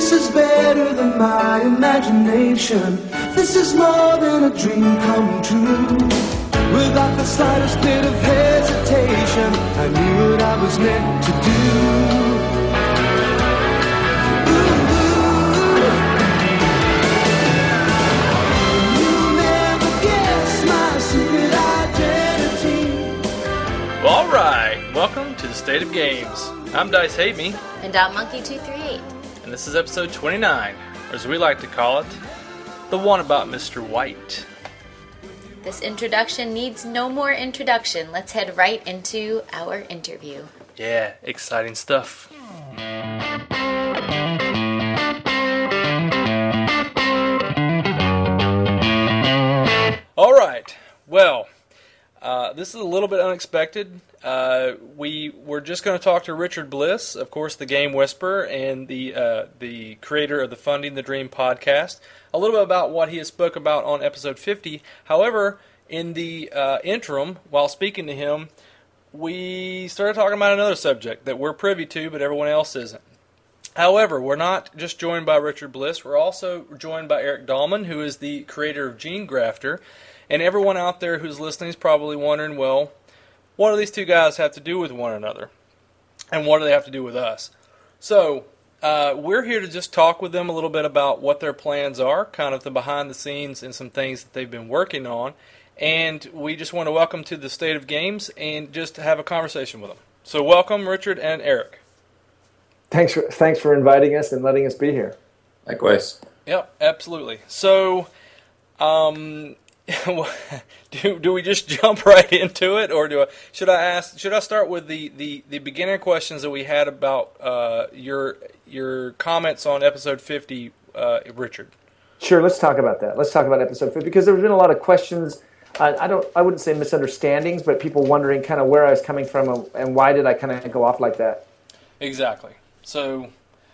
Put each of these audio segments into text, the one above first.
This is better than my imagination. This is more than a dream come true. Without the slightest bit of hesitation, I knew what I was meant to do. All right, welcome to the State of Games. I'm Dice Hate Me. And I'm Monkey238. And this is episode 29, or as we like to call it, the one about Mr. White. This introduction needs no more introduction. Let's head right into our interview. Yeah, exciting stuff. All right, well, this is a little bit unexpected. We were just going to talk to Richard Bliss, of course, the Game Whisperer and the creator of the Funding the Dream podcast, a little bit about what he has spoke about on episode 50. However, in the interim, while speaking to him, we started talking about another subject that we're privy to, but everyone else isn't. However, we're not just joined by Richard Bliss. We're also joined by Eric Dahlman, who is the creator of Gene Grafter. And everyone out there who's listening is probably wondering, well, what do these two guys have to do with one another? And what do they have to do with us? So, we're here to just talk with them a little bit about what their plans are, kind of the behind the scenes and some things that they've been working on. And we just want to welcome to the State of Games and just have a conversation with them. So welcome, Richard and Eric. Thanks for inviting us and letting us be here. Likewise. Yep, absolutely. So, do we just jump right into it, or should I start with the beginner questions that we had about your comments on episode 50, Richard? Sure, let's talk about that. Let's talk about episode 50 because there's been a lot of questions. I wouldn't say misunderstandings, but people wondering kind of where I was coming from and why did I kind of go off like that. Exactly. So.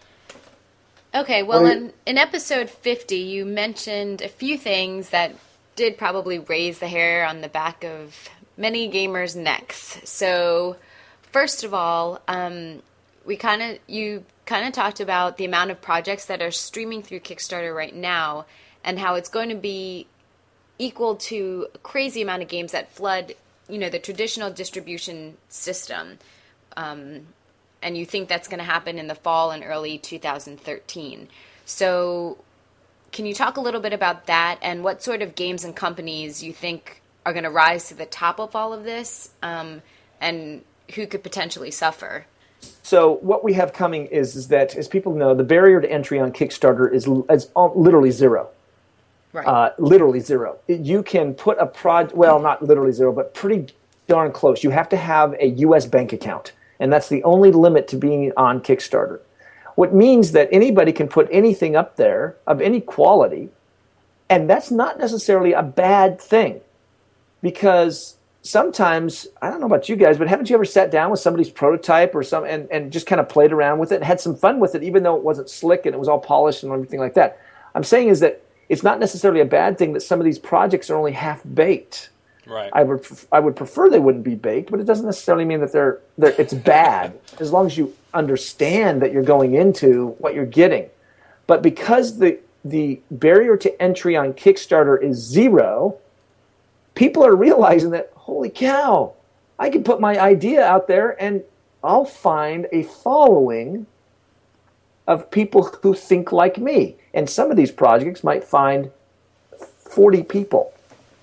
Okay, well, in episode 50, you mentioned a few things that did probably raise the hair on the back of many gamers' necks. So, first of all, you kind of talked about the amount of projects that are streaming through Kickstarter right now, and how it's going to be equal to a crazy amount of games that flood, the traditional distribution system. And you think that's going to happen in the fall and early 2013. So, can you talk a little bit about that and what sort of games and companies you think are going to rise to the top of all of this, and who could potentially suffer? So what we have coming is that, as people know, the barrier to entry on Kickstarter is literally zero. Right. Literally zero. You can put a project, well, not literally zero, but pretty darn close. You have to have a U.S. bank account, and that's the only limit to being on Kickstarter. What means that anybody can put anything up there of any quality, and that's not necessarily a bad thing, because sometimes, I don't know about you guys, but haven't you ever sat down with somebody's prototype or and just kind of played around with it and had some fun with it, even though it wasn't slick and it was all polished and everything like that? I'm saying is that it's not necessarily a bad thing that some of these projects are only half-baked. Right. I would prefer they wouldn't be baked, but it doesn't necessarily mean that it's bad, as long as you understand that you're going into what you're getting. But because the barrier to entry on Kickstarter is zero, people are realizing that, holy cow, I can put my idea out there and I'll find a following of people who think like me. And some of these projects might find 40 people.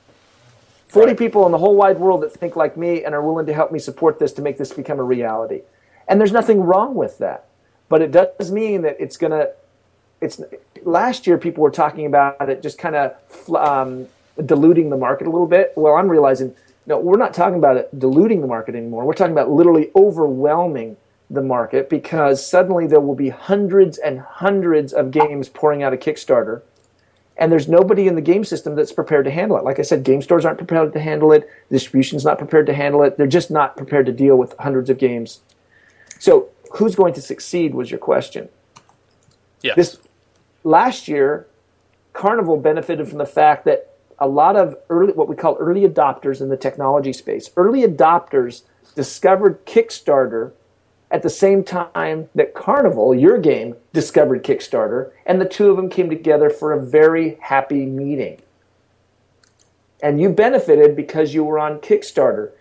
40 people in the whole wide world that think like me and are willing to help me support this to make this become a reality. And there's nothing wrong with that. But it does mean that last year people were talking about it just kind of diluting the market a little bit. Well, I'm realizing, no, we're not talking about it diluting the market anymore. We're talking about literally overwhelming the market, because suddenly there will be hundreds and hundreds of games pouring out of Kickstarter, and there's nobody in the game system that's prepared to handle it. Like I said, game stores aren't prepared to handle it. Distribution's not prepared to handle it. They're just not prepared to deal with hundreds of games. So who's going to succeed was your question. Yes. Last year, Carnival benefited from the fact that a lot of what we call early adopters in the technology space, early adopters discovered Kickstarter at the same time that Carnival, your game, discovered Kickstarter, and the two of them came together for a very happy meeting. And you benefited because you were on Kickstarter.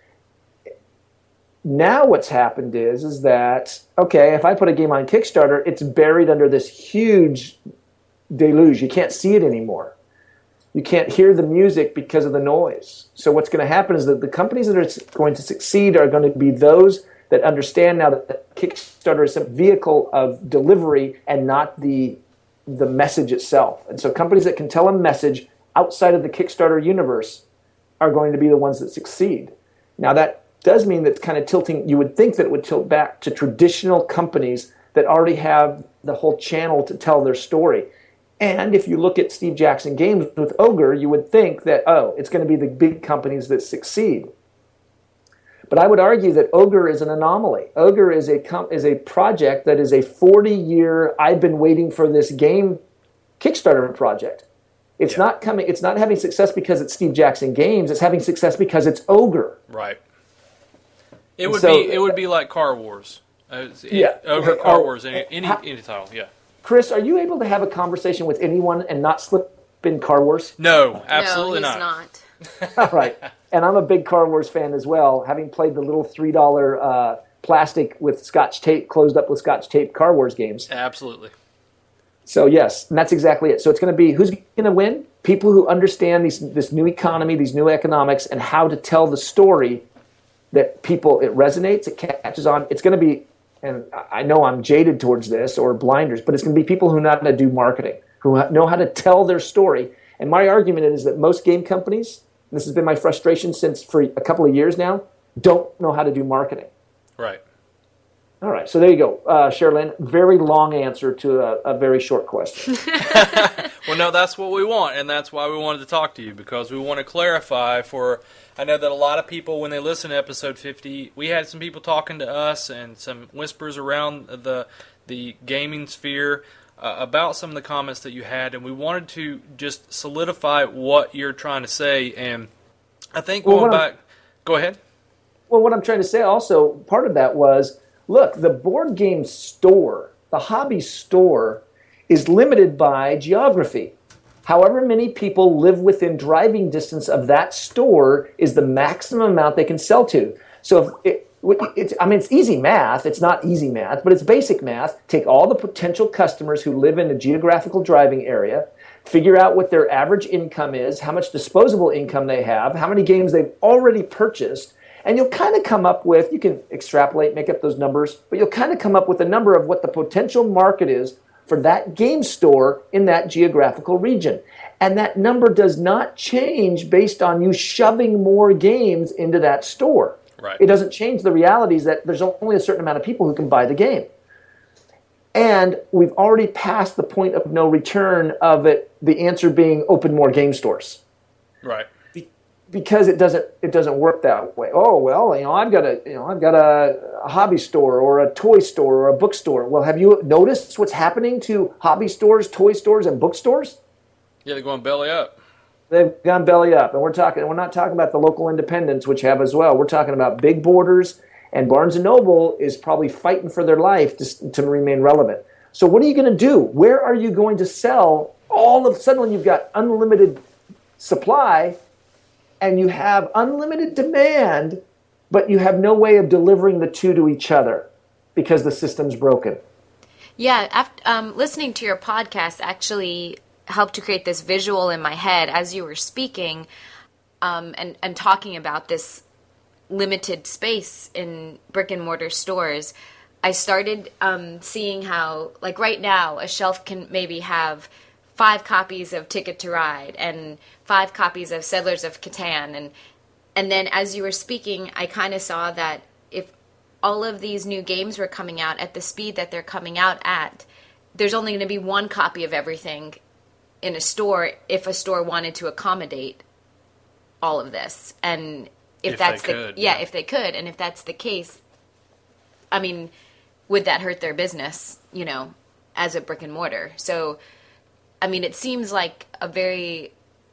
Now what's happened is that, okay, if I put a game on Kickstarter, it's buried under this huge deluge. You can't see it anymore. You can't hear the music because of the noise. So what's going to happen is that the companies that are going to succeed are going to be those that understand now that Kickstarter is a vehicle of delivery and not the message itself. And so companies that can tell a message outside of the Kickstarter universe are going to be the ones that succeed. Now that does mean that it's kind of tilting, you would think that it would tilt back to traditional companies that already have the whole channel to tell their story. And if you look at Steve Jackson Games with Ogre, you would think that, oh, it's going to be the big companies that succeed. But I would argue that Ogre is an anomaly. Ogre is a project that is a 40-year, I've been waiting for this game Kickstarter project. It's not having success because it's Steve Jackson Games. It's having success because it's Ogre. Right. It would be like Car Wars. Ogre, Car Wars, any title. Yeah. Chris, are you able to have a conversation with anyone and not slip in Car Wars? No, absolutely no, he's not. All right. And I'm a big Car Wars fan as well, having played the little $3 plastic with Scotch tape, closed up with Scotch tape Car Wars games. Absolutely. So yes, and that's exactly it. So it's going to be, who's going to win? People who understand this new economy, these new economics, and how to tell the story that people, it resonates, it catches on. It's going to be, and I know I'm jaded towards this, or blinders, but it's going to be people who know how to do marketing, who know how to tell their story. And my argument is that most game companies, and this has been my frustration for a couple of years now, don't know how to do marketing. Right. All right, so there you go. Sherilyn, very long answer to a very short question. Well, no, that's what we want, and that's why we wanted to talk to you, because we want to clarify I know that a lot of people, when they listen to episode 50, we had some people talking to us and some whispers around the gaming sphere about some of the comments that you had, and we wanted to just solidify what you're trying to say, and I think going back... Go ahead. Well, what I'm trying to say also, part of that was, look, the board game store, the hobby store, is limited by geography. However many people live within driving distance of that store is the maximum amount they can sell to. So it's easy math. It's not easy math, but it's basic math. Take all the potential customers who live in a geographical driving area, figure out what their average income is, how much disposable income they have, how many games they've already purchased, and you'll kind of come up with, you can extrapolate, make up those numbers, but you'll kind of come up with a number of what the potential market is for that game store in that geographical region. And that number does not change based on you shoving more games into that store. Right. It doesn't change the realities that there's only a certain amount of people who can buy the game. And we've already passed the point of no return of it, the answer being open more game stores. Right. Because it doesn't work that way. Oh well, I've got a hobby store or a toy store or a bookstore. Well, have you noticed what's happening to hobby stores, toy stores, and bookstores? Yeah, they're going belly up. They've gone belly up, and we're not talking about the local independents, which have as well. We're talking about big borders, and Barnes and Noble is probably fighting for their life to remain relevant. So what are you going to do? Where are you going to sell? All of a sudden, when you've got unlimited supply, and you have unlimited demand, but you have no way of delivering the two to each other because the system's broken. Yeah, after, listening to your podcast actually helped to create this visual in my head as you were speaking and talking about this limited space in brick and mortar stores. I started seeing how, like right now, a shelf can maybe have 5 copies of Ticket to Ride and 5 copies of Settlers of Catan. And then as you were speaking, I kind of saw that if all of these new games were coming out at the speed that they're coming out at, there's only going to be 1 copy of everything in a store if a store wanted to accommodate all of this. And if they could. And if that's the case, I mean, would that hurt their business, as a brick and mortar? So, I mean, it seems like a very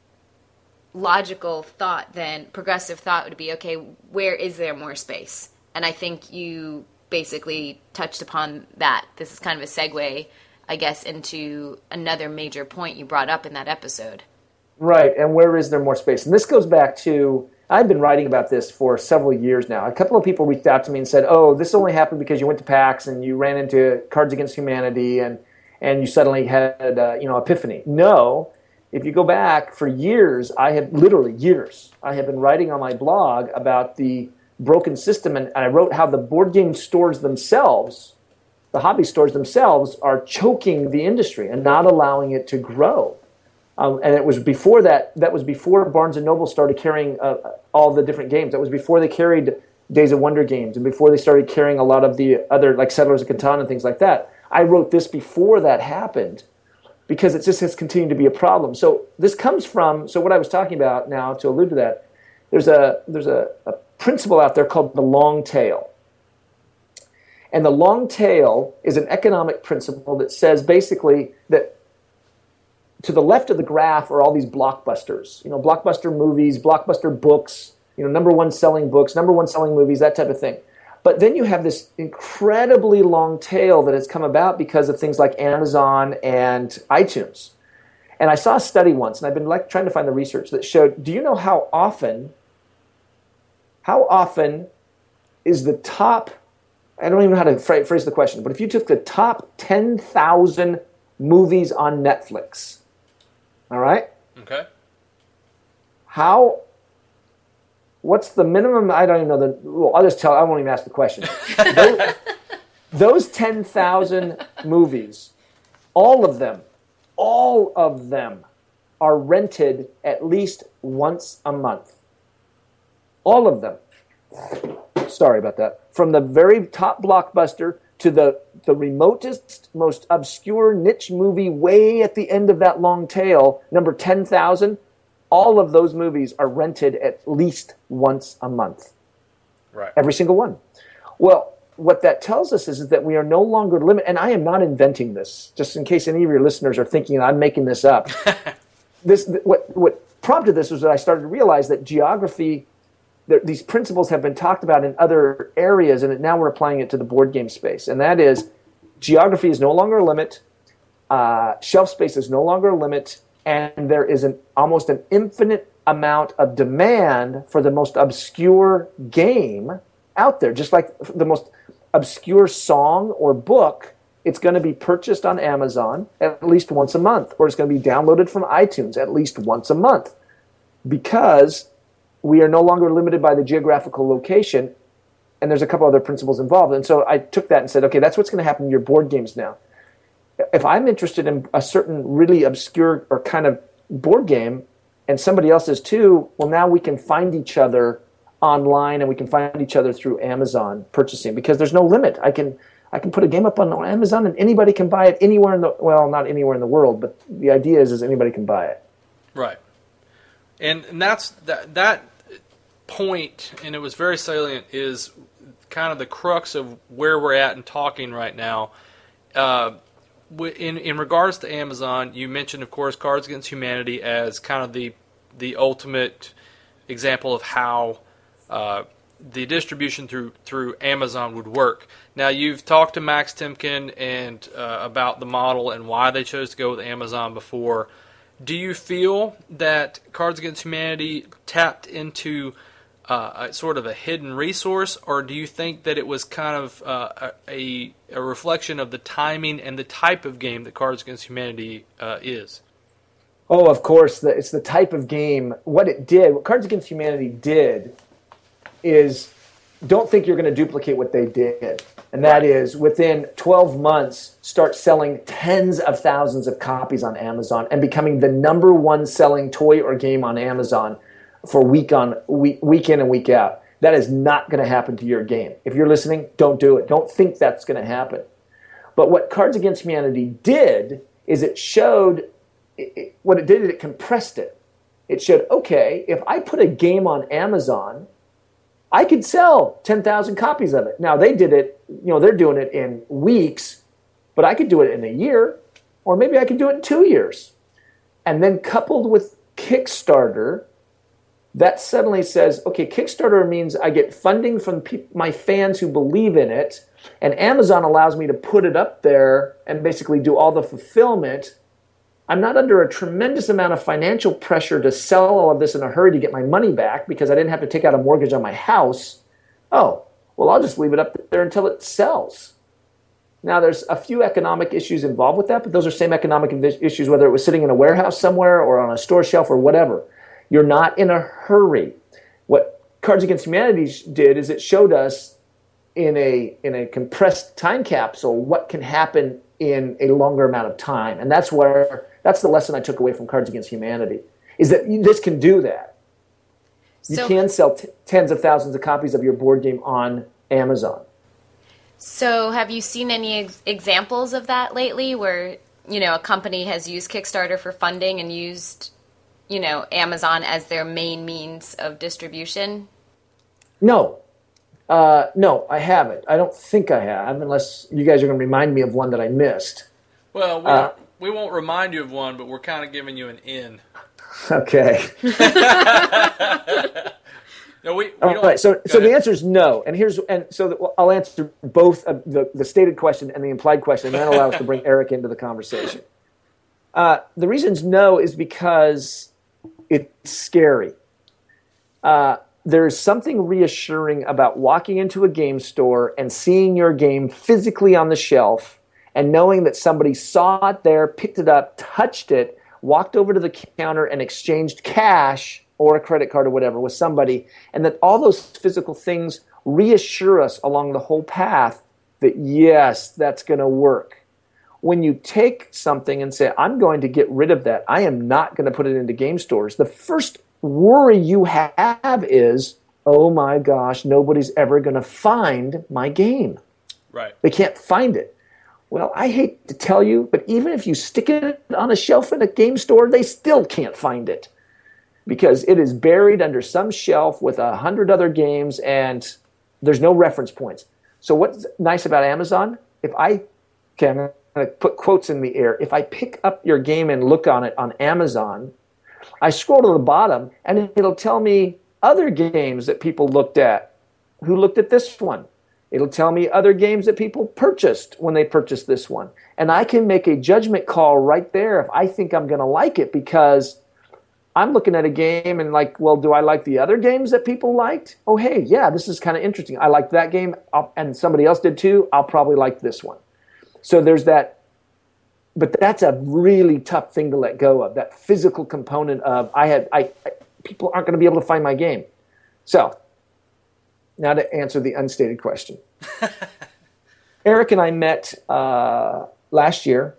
logical thought then, progressive thought would be, okay, where is there more space? And I think you basically touched upon that. This is kind of a segue, I guess, into another major point you brought up in that episode. Right, and where is there more space? And this goes back to, I've been writing about this for several years now. A couple of people reached out to me and said, oh, this only happened because you went to PAX and you ran into Cards Against Humanity and you suddenly had epiphany. No, if you go back for years, I have been writing on my blog about the broken system, and I wrote how the board game stores themselves, the hobby stores themselves, are choking the industry and not allowing it to grow. And it was before that was before Barnes & Noble started carrying all the different games. That was before they carried Days of Wonder games and before they started carrying a lot of the other, like Settlers of Catan and things like that. I wrote this before that happened because it just has continued to be a problem. So this comes from, so what I was talking about now, to allude to that, there's a principle out there called the long tail. And the long tail is an economic principle that says basically that to the left of the graph are all these blockbusters, blockbuster movies, blockbuster books, number one selling books, number one selling movies, that type of thing. But then you have this incredibly long tail that has come about because of things like Amazon and iTunes. And I saw a study once, and I've been trying to find the research that showed, do you know how often is the top, I don't even know how to phrase the question, but if you took the top 10,000 movies on Netflix, all right? Okay. What's the minimum? I don't even know I'll just I won't even ask the question. Those 10,000 movies, all of them are rented at least once a month. All of them. Sorry about that. From the very top blockbuster to the remotest, most obscure niche movie way at the end of that long tail, number 10,000, all of those movies are rented at least once a month. Right. Every single one. Well, what that tells us is that we are no longer limited, and I am not inventing this, just in case any of your listeners are thinking I'm making this up. What prompted this was that I started to realize that geography, these principles have been talked about in other areas, and now we're applying it to the board game space. And that is, geography is no longer a limit, shelf space is no longer a limit, and there is almost an infinite amount of demand for the most obscure game out there. Just like the most obscure song or book, it's going to be purchased on Amazon at least once a month, or it's going to be downloaded from iTunes at least once a month, because we are no longer limited by the geographical location, and there's a couple other principles involved. And so I took that and said, okay, that's what's going to happen in your board games now. If I'm interested in a certain really obscure or kind of board game, and somebody else is too, well, now we can find each other online, and we can find each other through Amazon purchasing, because there's no limit. I can put a game up on Amazon, and anybody can buy it anywhere not anywhere in the world, but the idea is anybody can buy it. Right. And that's that point, and it was very salient, is kind of the crux of where we're at and talking right now. In regards to Amazon, you mentioned, of course, Cards Against Humanity as kind of the ultimate example of how the distribution through Amazon would work. Now, you've talked to Max Temkin and about the model and why they chose to go with Amazon before. Do you feel that Cards Against Humanity tapped into a sort of a hidden resource, or do you think that it was kind of a reflection of the timing and the type of game that Cards Against Humanity is? Oh, of course. It's the type of game. What Cards Against Humanity did is, don't think you're going to duplicate what they did. And that is, within 12 months, start selling tens of thousands of copies on Amazon and becoming the number one selling toy or game on Amazon for week in and week out. That is not going to happen to your game. If you're listening, don't do it. Don't think that's going to happen. But what Cards Against Humanity did is it compressed it. It showed, okay, if I put a game on Amazon, I could sell 10,000 copies of it. Now, they did it, they're doing it in weeks, but I could do it in a year, or maybe I could do it in 2 years. And then coupled with Kickstarter, that suddenly says, okay, Kickstarter means I get funding from my fans who believe in it, and Amazon allows me to put it up there and basically do all the fulfillment. I'm not under a tremendous amount of financial pressure to sell all of this in a hurry to get my money back because I didn't have to take out a mortgage on my house. Oh, well, I'll just leave it up there until it sells. Now, there's a few economic issues involved with that, but those are same economic issues, whether it was sitting in a warehouse somewhere or on a store shelf or whatever. You're not in a hurry. What Cards Against Humanity did is it showed us in a compressed time capsule what can happen in a longer amount of time. And that's the lesson I took away from Cards Against Humanity, is that this can do that. You can sell tens of thousands of copies of your board game on Amazon. So have you seen any examples of that lately where, a company has used Kickstarter for funding and used, Amazon as their main means of distribution? No. No, I haven't. I don't think I have, unless you guys are going to remind me of one that I missed. Well, we won't remind you of one, but we're kind of giving you an in. Okay. No, we all don't. Right. So the answer is no. I'll answer both the stated question and the implied question, and then allow us to bring Eric into the conversation. The reason's no is because it's scary. There's something reassuring about walking into a game store and seeing your game physically on the shelf and knowing that somebody saw it there, picked it up, touched it, walked over to the counter and exchanged cash or a credit card or whatever with somebody, and that all those physical things reassure us along the whole path that, yes, that's going to work. When you take something and say, I'm going to get rid of that, I am not going to put it into game stores, the first worry you have is, oh my gosh, nobody's ever going to find my game. Right. They can't find it. Well, I hate to tell you, but even if you stick it on a shelf in a game store, they still can't find it because it is buried under some shelf with 100 other games and there's no reference points. So what's nice about Amazon, I'm going to put quotes in the air. If I pick up your game and look on it on Amazon, I scroll to the bottom and it'll tell me other games that people looked at who looked at this one. It'll tell me other games that people purchased when they purchased this one. And I can make a judgment call right there if I think I'm going to like it because I'm looking at a game and like, well, do I like the other games that people liked? Oh, hey, yeah, this is kind of interesting. I liked that game and somebody else did too. I'll probably like this one. So there's that. But that's a really tough thing to let go of, that physical component of people aren't going to be able to find my game. So now to answer the unstated question. Eric and I met last year.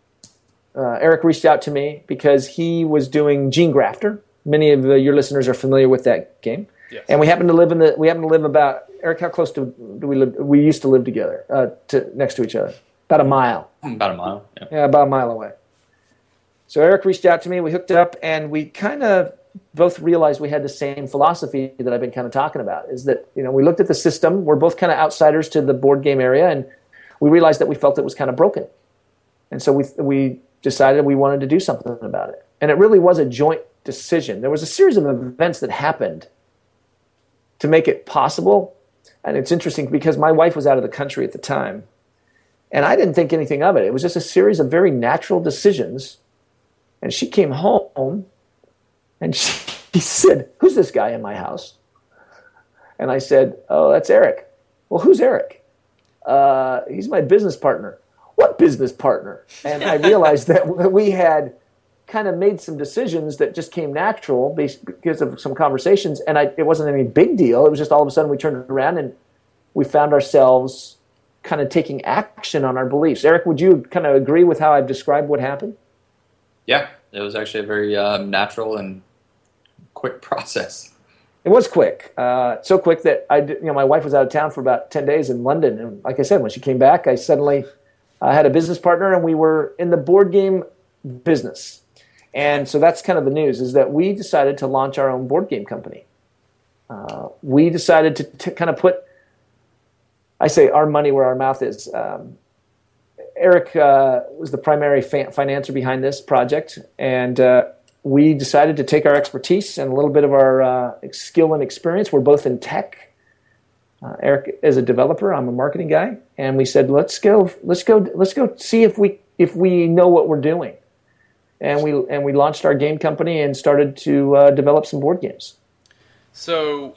Eric reached out to me because he was doing Gene Grafter. Many of your listeners are familiar with that game. Yes. And we happen to live about, Eric, how close do we live? We used to live together, next to each other. About a mile. About a mile, yeah. Yeah, about a mile away. So Eric reached out to me, we hooked up, and we kind of both realized we had the same philosophy that I've been kind of talking about, is that, we looked at the system, we're both kind of outsiders to the board game area, and we realized that we felt it was kind of broken. And so we decided we wanted to do something about it. And it really was a joint decision. There was a series of events that happened to make it possible, and it's interesting because my wife was out of the country at the time. And I didn't think anything of it. It was just a series of very natural decisions. And she came home and she said, who's this guy in my house? And I said, oh, that's Eric. Well, who's Eric? He's my business partner. What business partner? And I realized that we had kind of made some decisions that just came natural because of some conversations. And it wasn't any big deal. It was just all of a sudden we turned around and we found ourselves kind of taking action on our beliefs. Eric, would you kind of agree with how I've described what happened? Yeah, it was actually a very natural and quick process. It was quick, so quick that my wife was out of town for about 10 days in London, and like I said, when she came back, I suddenly had a business partner, and we were in the board game business. And so that's kind of the news, is that we decided to launch our own board game company. We decided to kind of put, I say, our money where our mouth is. Eric was the primary financier behind this project, and we decided to take our expertise and a little bit of our skill and experience. We're both in tech. Eric is a developer. I'm a marketing guy, and we said, let's go see if we know what we're doing. And we launched our game company and started to develop some board games. So,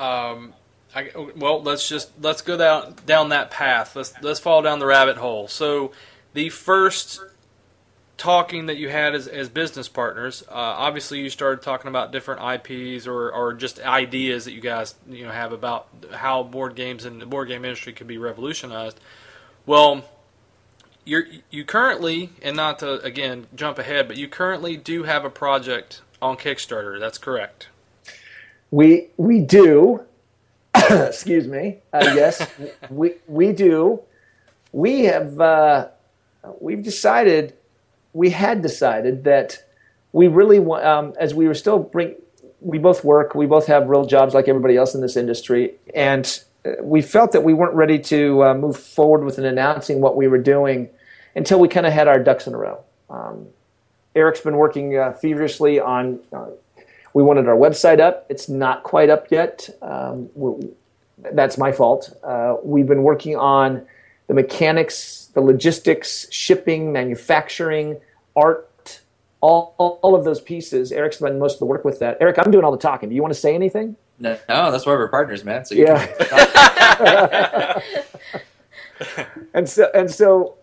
let's go down that path. Let's fall down the rabbit hole. So, the first talking that you had as business partners, obviously you started talking about different IPs or just ideas that you guys have about how board games and the board game industry could be revolutionized. Well, you currently, and not to again jump ahead, but you currently do have a project on Kickstarter. That's correct. We do. Excuse me. Yes, we do. We have. We've decided. We had decided that we really want, as we were still we both work, we both have real jobs like everybody else in this industry, and we felt that we weren't ready to move forward with announcing what we were doing until we kind of had our ducks in a row. Eric's been working feverishly on, we wanted our website up. It's not quite up yet. That's my fault. We've been working on the mechanics, the logistics, shipping, manufacturing, art, all of those pieces. Eric's done most of the work with that. Eric, I'm doing all the talking. Do you want to say anything? No, that's why we're partners, man. So yeah. and so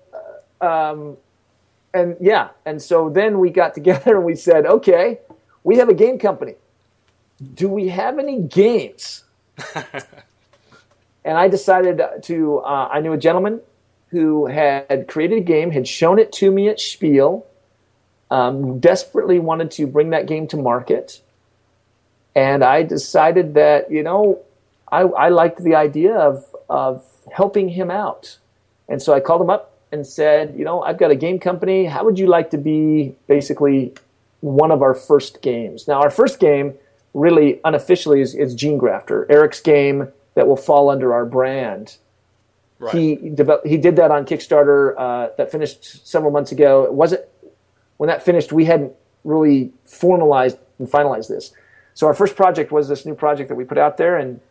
then we got together and we said, okay, we have a game company. Do we have any games? And I decided to, I knew a gentleman who had created a game, had shown it to me at Spiel, desperately wanted to bring that game to market. And I decided that, I liked the idea of helping him out. And so I called him up and said, I've got a game company. How would you like to be basically one of our first games? Now, our first game really unofficially is Gene Grafter, Eric's game that will fall under our brand. Right. He did that on Kickstarter that finished several months ago. When that finished, we hadn't really formalized and finalized this. So our first project was this new project that we put out there, and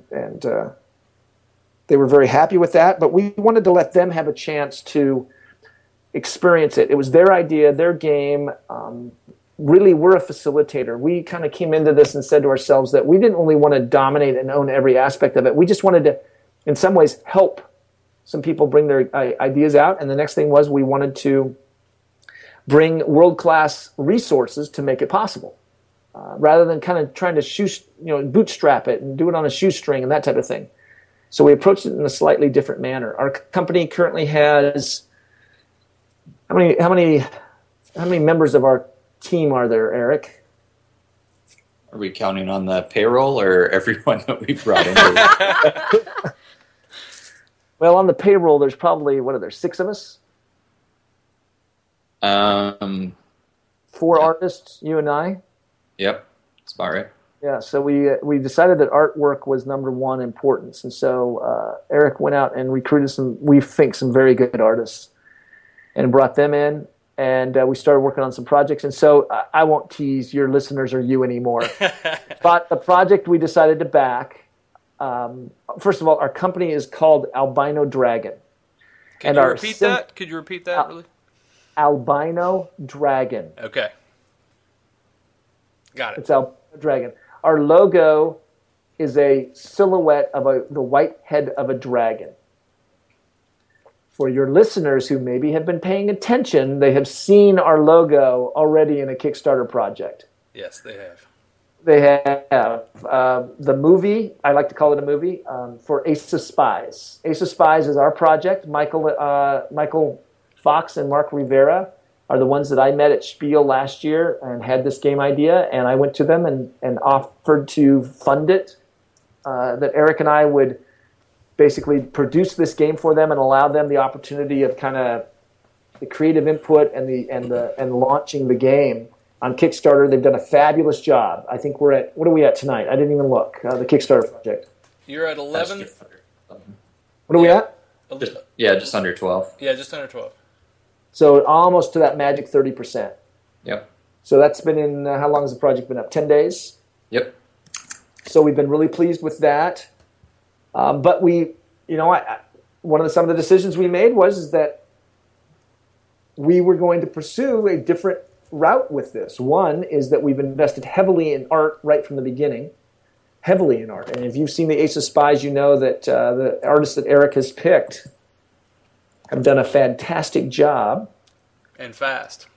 they were very happy with that. But we wanted to let them have a chance to experience it. It was their idea, their game. Really, we're a facilitator. We kind of came into this and said to ourselves that we didn't really want to dominate and own every aspect of it. We just wanted to, in some ways, help some people bring their ideas out. And the next thing was we wanted to bring world-class resources to make it possible, rather than kind of trying to bootstrap it and do it on a shoestring and that type of thing. So we approached it in a slightly different manner. Our company currently has how many members of our team are there, Eric? Are we counting on the payroll or everyone that we brought in? Well, on the payroll, there's probably, 6 of us? 4 artists, you and I? Yep, that's about right. Yeah, so we decided that artwork was number one importance, and so Eric went out and recruited some very good artists and brought them in, and we started working on some projects. And so I won't tease your listeners or you anymore. But the project we decided to back, first of all, our company is called Albino Dragon. Could you repeat that? Could you repeat that, really? Albino Dragon. Okay. Got it. It's Albino Dragon. Our logo is a silhouette of the white head of a dragon. For your listeners who maybe have been paying attention, they have seen our logo already in a Kickstarter project. Yes, they have. They have. The movie, I like to call it a movie, for Ace of Spies. Ace of Spies is our project. Michael Fox and Mark Rivera are the ones that I met at Spiel last year and had this game idea, and I went to them and offered to fund it, that Eric and I would basically produce this game for them and allow them the opportunity of kind of the creative input and launching the game on Kickstarter. They've done a fabulous job. I think what are we at tonight? I didn't even look. The Kickstarter project. You're at 11. What are we at? Just under 12. Yeah, just under 12. So almost to that magic 30%. Yep. So that's been in, how long has the project been up? 10 days? Yep. So we've been really pleased with that. But we, one of some of the decisions we made was that we were going to pursue a different route with this. One is that we've invested heavily in art right from the beginning. Heavily in art. And if you've seen the Ace of Spies, you know that the artists that Eric has picked have done a fantastic job. And fast.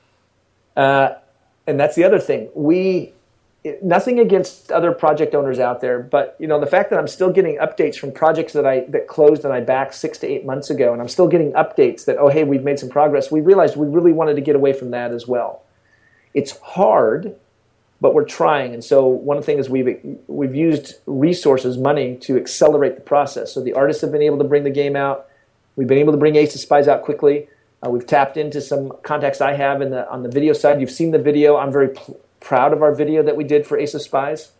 And that's the other thing. Nothing against other project owners out there, but the fact that I'm still getting updates from projects that closed and I backed 6 to 8 months ago, and I'm still getting updates that, oh, hey, we've made some progress. We realized we really wanted to get away from that as well. It's hard, but we're trying. And so one of the things is we've used resources, money, to accelerate the process. So the artists have been able to bring the game out. We've been able to bring Ace of Spies out quickly. We've tapped into some contacts I have on the video side. You've seen the video. I'm very proud of our video that we did for Ace of Spies.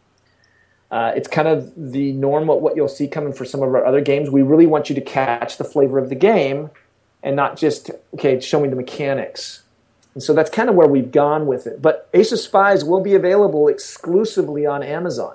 It's kind of the norm what you'll see coming for some of our other games. We really want you to catch the flavor of the game and not just, okay, show me the mechanics. And so that's kind of where we've gone with it. But Ace of Spies will be available exclusively on Amazon.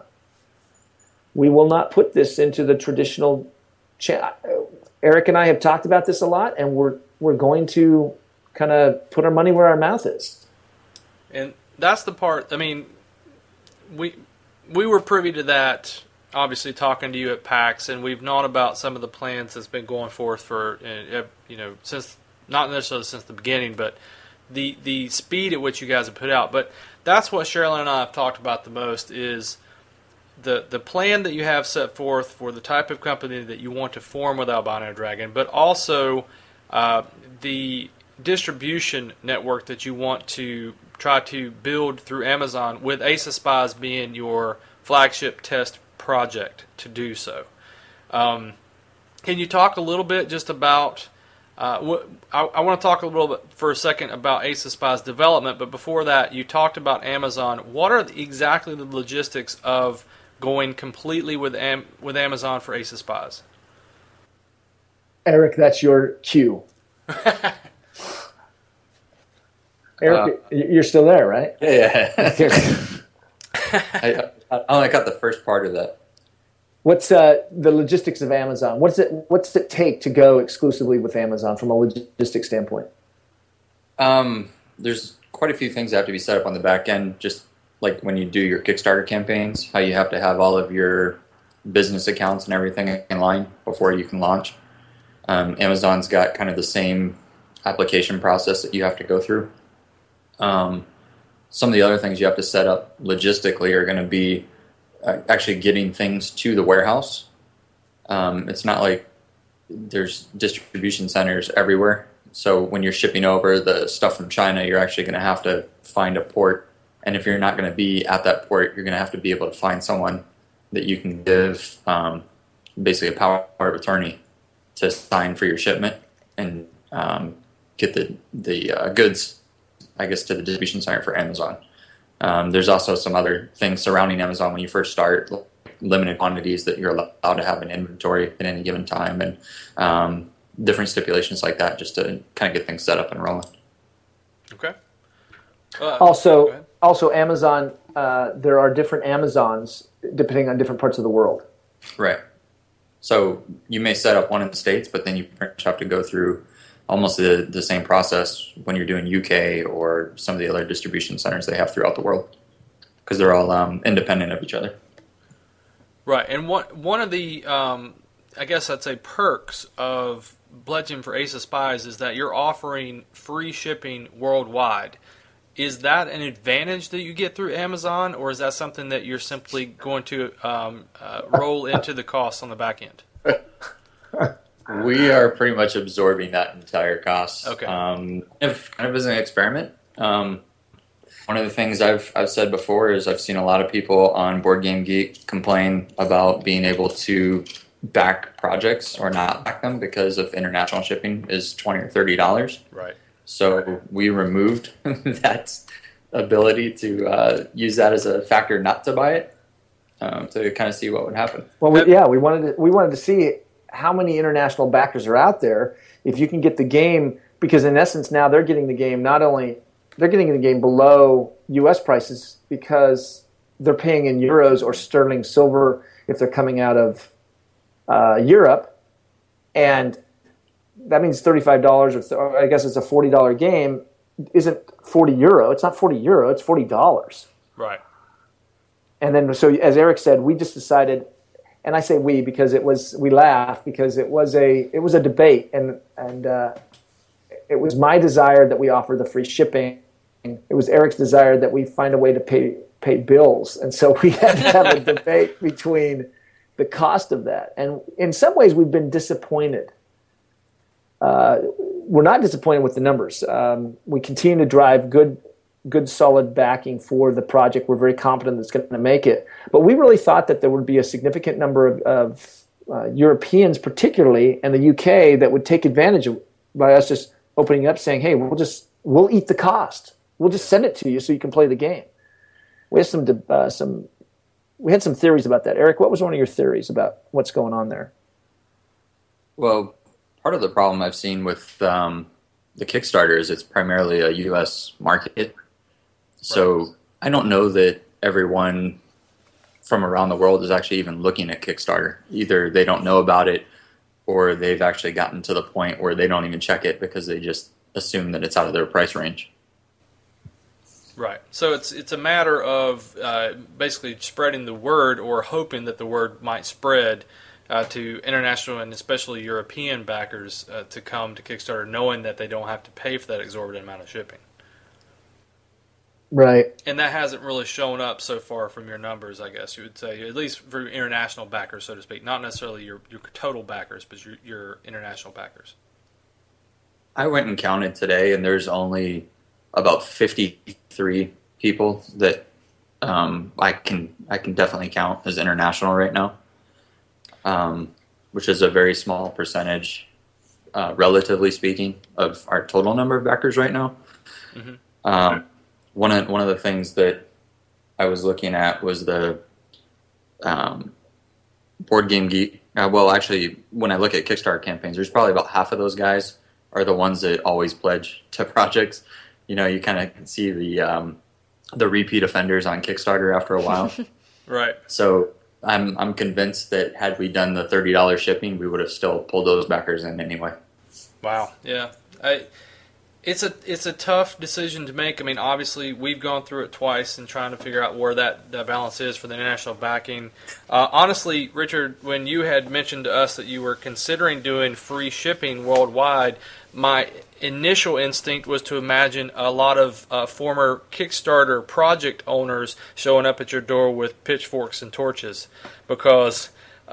We will not put this into the traditional channel. Eric and I have talked about this a lot, and we're going to kind of put our money where our mouth is. And that's the part, I mean, we were privy to that, obviously talking to you at PAX, and we've known about some of the plans that's been going forth for, since, not necessarily since the beginning, but the speed at which you guys have put out. But that's what Sherilyn and I have talked about the most is the plan that you have set forth for the type of company that you want to form with Albino Dragon, but also the distribution network that you want to try to build through Amazon, with Ace of Spies being your flagship test project to do so. Can you talk a little bit just about I want to talk a little bit for a second about Ace of Spies development, but before that, you talked about Amazon. What are exactly the logistics of going completely with Amazon for Ace of Spies? Eric, that's your cue. Eric, you're still there, right? Yeah. I only got the first part of that. What's the logistics of Amazon? What's it take to go exclusively with Amazon from a logistics standpoint? There's quite a few things that have to be set up on the back end, just like when you do your Kickstarter campaigns, how you have to have all of your business accounts and everything in line before you can launch. Amazon's got kind of the same application process that you have to go through. Some of the other things you have to set up logistically are going to be actually getting things to the warehouse. It's not like there's distribution centers everywhere. So when you're shipping over the stuff from China, you're actually going to have to find a port. And if you're not going to be at that port, you're going to have to be able to find someone that you can give basically a power of attorney to sign for your shipment and get the goods, I guess, to the distribution center for Amazon. There's also some other things surrounding Amazon when you first start, limited quantities that you're allowed to have in inventory at any given time, and different stipulations like that just to kind of get things set up and rolling. Okay. Also, Amazon, there are different Amazons depending on different parts of the world. Right. So you may set up one in the States, but then you have to go through almost the same process when you're doing UK or some of the other distribution centers they have throughout the world, because they're all independent of each other. Right, and one of the, I guess I'd say, perks of Pledging for Ace of Spies is that you're offering free shipping worldwide. Is that an advantage that you get through Amazon, or is that something that you're simply going to roll into the costs on the back end? We are pretty much absorbing that entire cost. Okay. Kind of as an experiment. One of the things I've said before is I've seen a lot of people on Board Game Geek complain about being able to back projects or not back them because of international shipping is $20 or $30. Right. So we removed that ability to use that as a factor not to buy it, to kind of see what would happen. Well, we wanted to see how many international backers are out there. If you can get the game, because in essence now they're getting the game not only they're getting the game below U.S. prices because they're paying in euros or sterling silver if they're coming out of Europe, and that means $35, or I guess it's a $40 game, isn't €40. It's not €40, it's $40. Right. And then, so as Eric said, we just decided, and I say we because we laughed because it was a debate, and it was my desire that we offer the free shipping. It was Eric's desire that we find a way to pay bills, and so we had to have a debate between the cost of that. And in some ways, we've been disappointed. We're not disappointed with the numbers. We continue to drive good, solid backing for the project. We're very confident that it's going to make it. But we really thought that there would be a significant number of Europeans, particularly, and the UK, that would take advantage of by us just opening up, saying, "Hey, we'll eat the cost. We'll just send it to you so you can play the game." We had some theories about that. Eric, what was one of your theories about what's going on there? Well, part of the problem I've seen with the Kickstarter is it's primarily a U.S. market. So I don't know that everyone from around the world is actually even looking at Kickstarter. Either they don't know about it, or they've actually gotten to the point where they don't even check it because they just assume that it's out of their price range. Right. So it's a matter of basically spreading the word, or hoping that the word might spread to international and especially European backers to come to Kickstarter, knowing that they don't have to pay for that exorbitant amount of shipping. Right. And that hasn't really shown up so far from your numbers, I guess you would say, at least for international backers, so to speak. Not necessarily your total backers, but your international backers. I went and counted today, and there's only about 53 people that I can definitely count as international right now, which is a very small percentage, relatively speaking, of our total number of backers right now. Mm-hmm. One of the things that I was looking at was the Board Game Geek. Well, actually, when I look at Kickstarter campaigns, there's probably about half of those guys are the ones that always pledge to projects. You know, you kind of see the repeat offenders on Kickstarter after a while. Right. So I'm convinced that had we done the $30 shipping, we would have still pulled those backers in anyway. Wow. Yeah. It's a tough decision to make. I mean, obviously, we've gone through it twice and trying to figure out where that balance is for the international backing. Honestly, Richard, when you had mentioned to us that you were considering doing free shipping worldwide, my initial instinct was to imagine a lot of former Kickstarter project owners showing up at your door with pitchforks and torches, because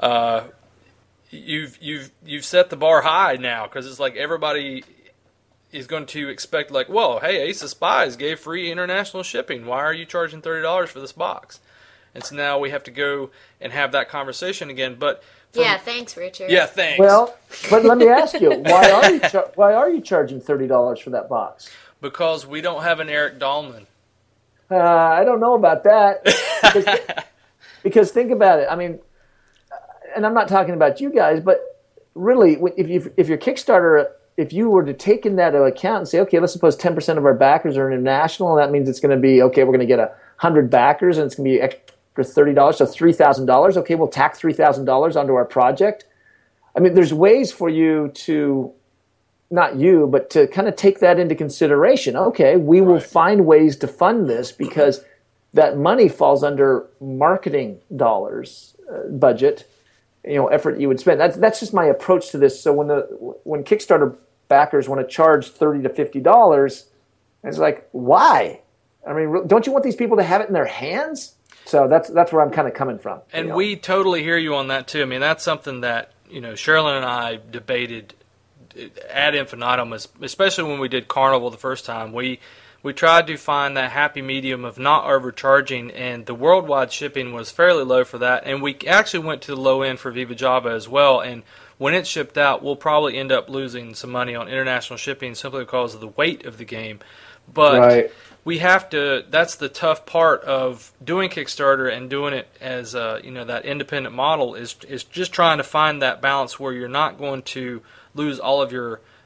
you've set the bar high now, because it's like everybody is going to expect, like, whoa, hey, Ace of Spies gave free international shipping. Why are you charging $30 for this box? And so now we have to go and have that conversation again. But yeah, thanks, Richard. Yeah, thanks. Well, but let me ask you, why are you charging $30 for that box? Because we don't have an Eric Dahlman. I don't know about that. Because think about it. I mean, and I'm not talking about you guys, but really, if your Kickstarter, if you were to take in that into account and say, okay, let's suppose 10% of our backers are international, and that means it's going to be, okay, we're going to get 100 backers, and it's going to be extra $30, so $3,000. Okay, we'll tack $3,000 onto our project. I mean, there's ways for you to, not you, but to kind of take that into consideration. Okay, we will find ways to fund this because that money falls under marketing dollars budget, effort you would spend. That's just my approach to this. So when Kickstarter backers want to charge $30 to $50, it's like, why? I mean, don't you want these people to have it in their hands? So that's where I'm kind of coming from. And we totally hear you on that too. I mean, that's something that Sherilyn and I debated ad infinitum, especially when we did Carnival the first time. We tried to find that happy medium of not overcharging, and the worldwide shipping was fairly low for that. And we actually went to the low end for Viva Java as well. And when it's shipped out, we'll probably end up losing some money on international shipping simply because of the weight of the game. But we have to. That's the tough part of doing Kickstarter and doing it as that independent model is just trying to find that balance where you're not going to lose all of your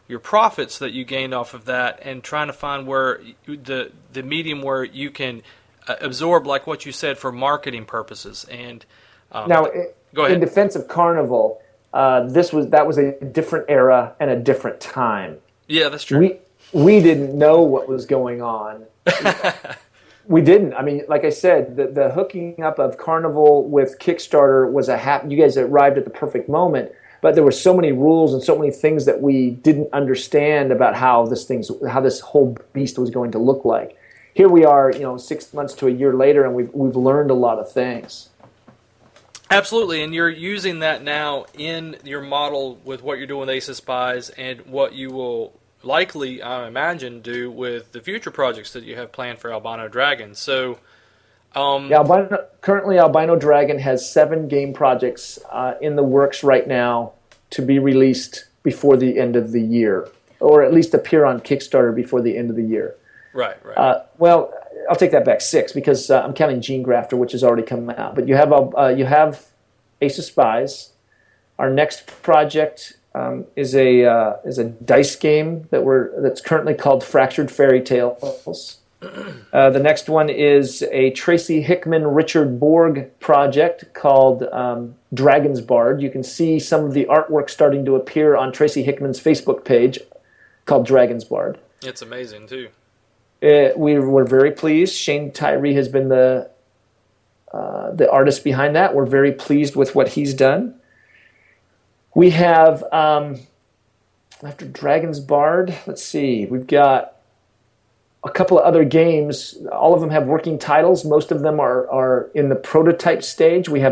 your profits that you gained off of that, and trying to find where the medium where you can absorb, like what you said, for marketing purposes. And now, go ahead. In defense of Carnival, that was a different era and a different time. Yeah, that's true. We didn't know what was going on. We didn't. I mean, like I said, the hooking up of Carnival with Kickstarter was you guys arrived at the perfect moment, but there were so many rules and so many things that we didn't understand about how this whole beast was going to look like. Here we are, 6 months to a year later, and we've learned a lot of things. Absolutely, and you're using that now in your model with what you're doing with Ace of Spies and what you will likely, I imagine, do with the future projects that you have planned for Albino Dragon. So, currently Albino Dragon has 7 game projects in the works right now to be released before the end of the year, or at least appear on Kickstarter before the end of the year. Right. Well, I'll take that back, 6, because I'm counting Gene Grafter, which has already come out. But you have Ace of Spies. Our next project is a dice game that's currently called Fractured Fairy Tales. The next one is a Tracy Hickman Richard Borg project called Dragon's Bard. You can see some of the artwork starting to appear on Tracy Hickman's Facebook page called Dragon's Bard. It's amazing too. We're very pleased. Shane Tyree has been the artist behind that. We're very pleased with what he's done. We have, after Dragon's Bard, let's see, we've got a couple of other games. All of them have working titles. Most of them are in the prototype stage. We have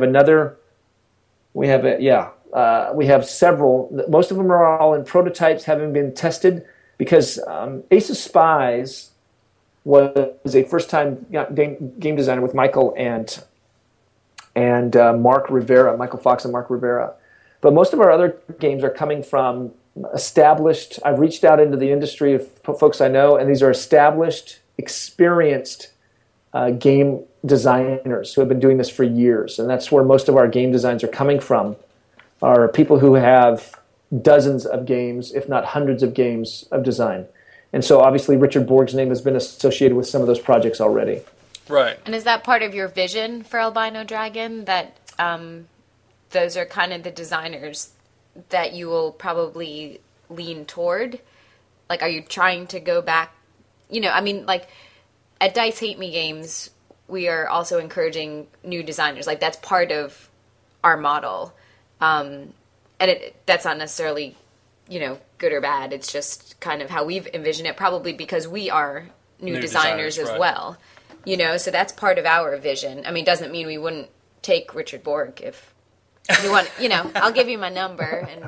several. Most of them are all in prototypes, having been tested, because Ace of Spies was a first-time game designer with Michael and Mark Rivera, Michael Fox and Mark Rivera. But most of our other games are coming from established. I've reached out into the industry of folks I know, and these are established, experienced game designers who have been doing this for years. And that's where most of our game designs are coming from, are people who have dozens of games, if not hundreds of games of design. And so obviously Richard Borg's name has been associated with some of those projects already. Right. And is that part of your vision for Albino Dragon, that those are kind of the designers that you will probably lean toward? Like, are you trying to go back? Like at Dice Hate Me Games, we are also encouraging new designers. Like, that's part of our model. And that's not necessarily, good or bad. It's just kind of how we've envisioned it, probably because we are new designers as well. So that's part of our vision. I mean, doesn't mean we wouldn't take Richard Borg if you want, I'll give you my number and,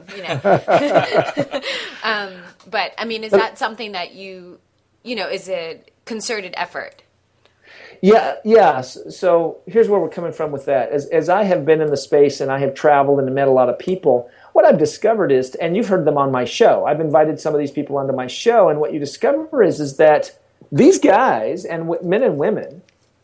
but I mean, is that something that is a concerted effort? Yeah. So here's where we're coming from with that. As I have been in the space and I have traveled and met a lot of people, what I've discovered is, and you've heard them on my show, I've invited some of these people onto my show, and what you discover is that these guys, and men and women,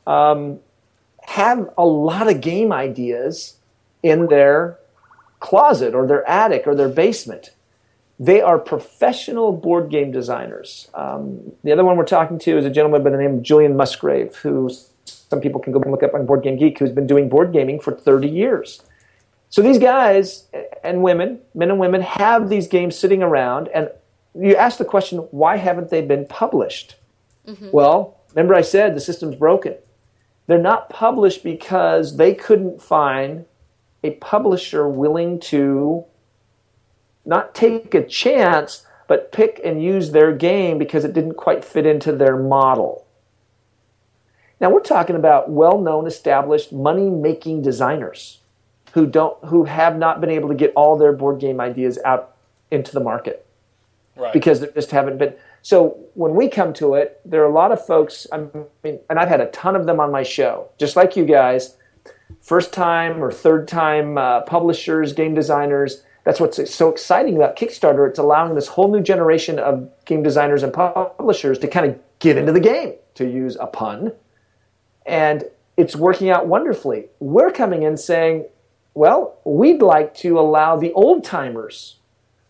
have a lot of game ideas in their closet or their attic or their basement. They are professional board game designers. The other one we're talking to is a gentleman by the name of Julian Musgrave, who some people can go and look up on Board Game Geek, who's been doing board gaming for 30 years. So these guys and women, men and women, have these games sitting around, and you ask the question, why haven't they been published? Mm-hmm. Well, remember I said the system's broken. They're not published because they couldn't find a publisher willing to not take a chance, but pick and use their game because it didn't quite fit into their model. Now we're talking about well-known, established, money-making designers who have not been able to get all their board game ideas out into the market. Right. Because there just haven't been. So when we come to it, there are a lot of folks, and I've had a ton of them on my show, just like you guys, first-time or third-time publishers, game designers. That's what's so exciting about Kickstarter. It's allowing this whole new generation of game designers and publishers to kind of get into the game, to use a pun. And it's working out wonderfully. We're coming in saying, well, we'd like to allow the old-timers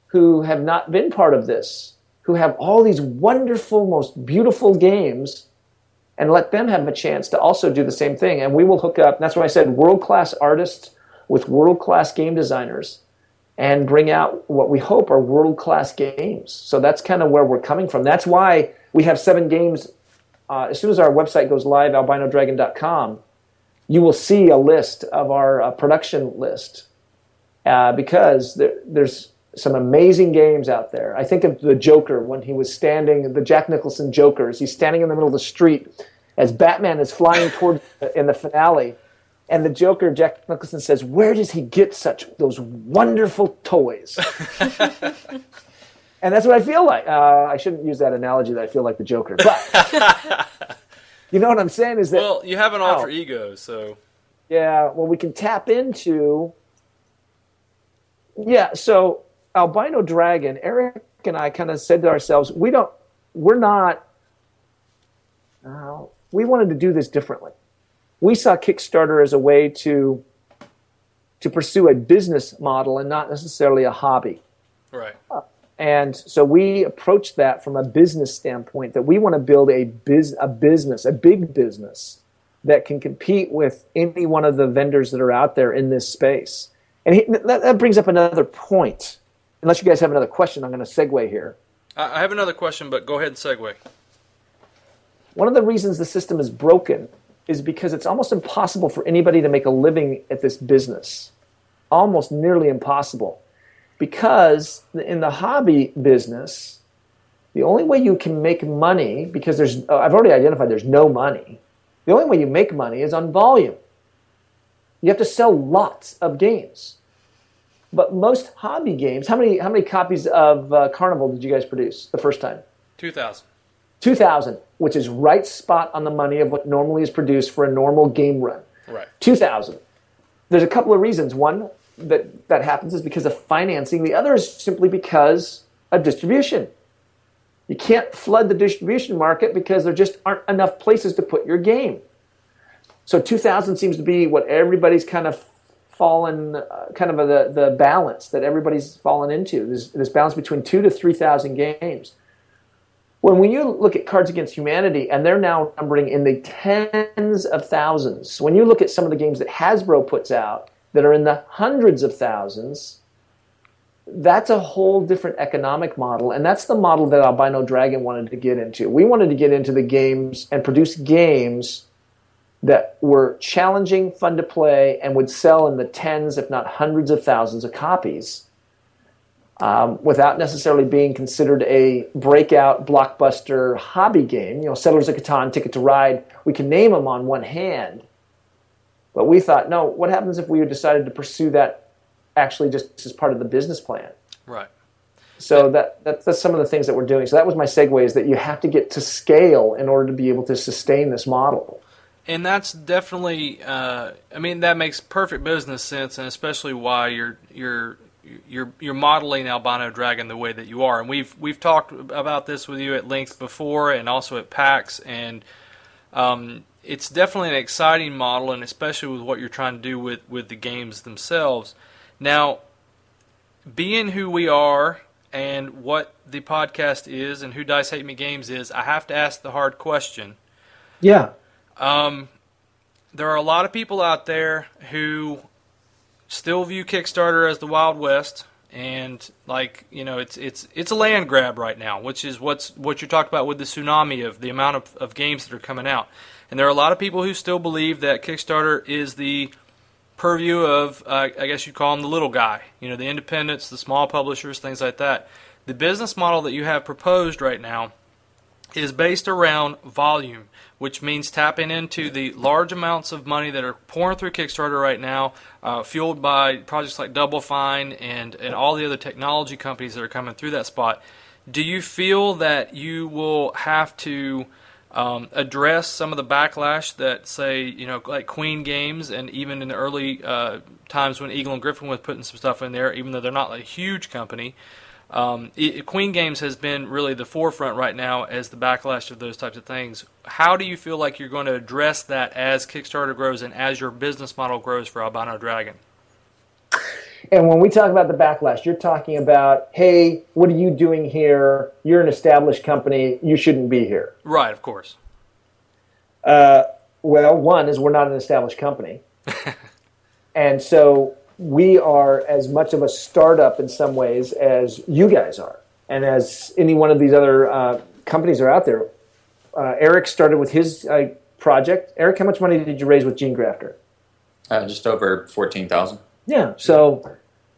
who have not been part of this, who have all these wonderful, most beautiful games, and let them have a chance to also do the same thing. And we will hook up, and that's why I said world-class artists with world-class game designers, and bring out what we hope are world-class games. So that's kind of where we're coming from. That's why we have 7 games. As soon as our website goes live, albinodragon.com, you will see a list of our production list, because there's some amazing games out there. I think of the Joker when he was standing, the Jack Nicholson Joker, as he's standing in the middle of the street as Batman is flying toward in the finale. And the Joker, Jack Nicholson, says, "Where does he get those wonderful toys?" And that's what I feel like. I shouldn't use that analogy that I feel like the Joker. But you know what I'm saying is that... Well, you have an alter ego, so... Yeah, well, we can tap into... Yeah, so Albino Dragon, Eric and I kind of said to ourselves, we wanted to do this differently. We saw Kickstarter as a way to pursue a business model and not necessarily a hobby. Right. And so we approached that from a business standpoint, that we want to build a big business that can compete with any one of the vendors that are out there in this space. And that brings up another point. Unless you guys have another question, I'm going to segue here. I have another question, but go ahead and segue. One of the reasons the system is broken is because it's almost impossible for anybody to make a living at this business. Almost nearly impossible. Because in the hobby business, the only way you can make money, because I've already identified there's no money, the only way you make money is on volume. You have to sell lots of games. But most hobby games, how many copies of Carnival did you guys produce the first time? 2,000. 2,000, which is right spot on the money of what normally is produced for a normal game run. Right. 2,000. There's a couple of reasons. One, that happens is because of financing. The other is simply because of distribution. You can't flood the distribution market because there just aren't enough places to put your game. So 2,000 seems to be what everybody's kind of fallen, kind of the balance that everybody's fallen into. This balance between 2,000 to 3,000 games. When you look at Cards Against Humanity, and they're now numbering in the tens of thousands, when you look at some of the games that Hasbro puts out that are in the hundreds of thousands, that's a whole different economic model, and that's the model that Albino Dragon wanted to get into. We wanted to get into the games and produce games that were challenging, fun to play, and would sell in the tens, if not hundreds of thousands of copies, without necessarily being considered a breakout blockbuster hobby game. You know, Settlers of Catan, Ticket to Ride, we can name them on one hand. But we thought, no, what happens if we decided to pursue that actually just as part of the business plan? Right. So that's some of the things that we're doing. So that was my segue, is that you have to get to scale in order to be able to sustain this model. And that's definitely, that makes perfect business sense, and especially why you're modeling Albino Dragon the way that you are. And we've talked about this with you at length before, and also at PAX, and it's definitely an exciting model, and especially with what you're trying to do with the games themselves. Now, being who we are and what the podcast is and who Dice Hate Me Games is, I have to ask the hard question. Yeah. There are a lot of people out there who still view Kickstarter as the Wild West, and it's a land grab right now, which is what you talked about with the tsunami of the amount of games that are coming out. And there are a lot of people who still believe that Kickstarter is the purview of, I guess you'd call them the little guy, the independents, the small publishers, things like that. The business model that you have proposed right now is based around volume, which means tapping into the large amounts of money that are pouring through Kickstarter right now, fueled by projects like Double Fine and all the other technology companies that are coming through that spot. Do you feel that you will have to address some of the backlash that, say, like Queen Games, and even in the early times when Eagle and Griffin was putting some stuff in there, even though they're not a huge company, Queen Games has been really the forefront right now as the backlash of those types of things. How do you feel like you're going to address that as Kickstarter grows and as your business model grows for Albino Dragon? And when we talk about the backlash, you're talking about, hey, what are you doing here? You're an established company. You shouldn't be here. Right, of course. Well, one is we're not an established company. And so we are as much of a startup in some ways as you guys are. And as any one of these other companies are out there. Eric started with his project. Eric, how much money did you raise with Gene Grafter? Just over 14,000. Yeah. So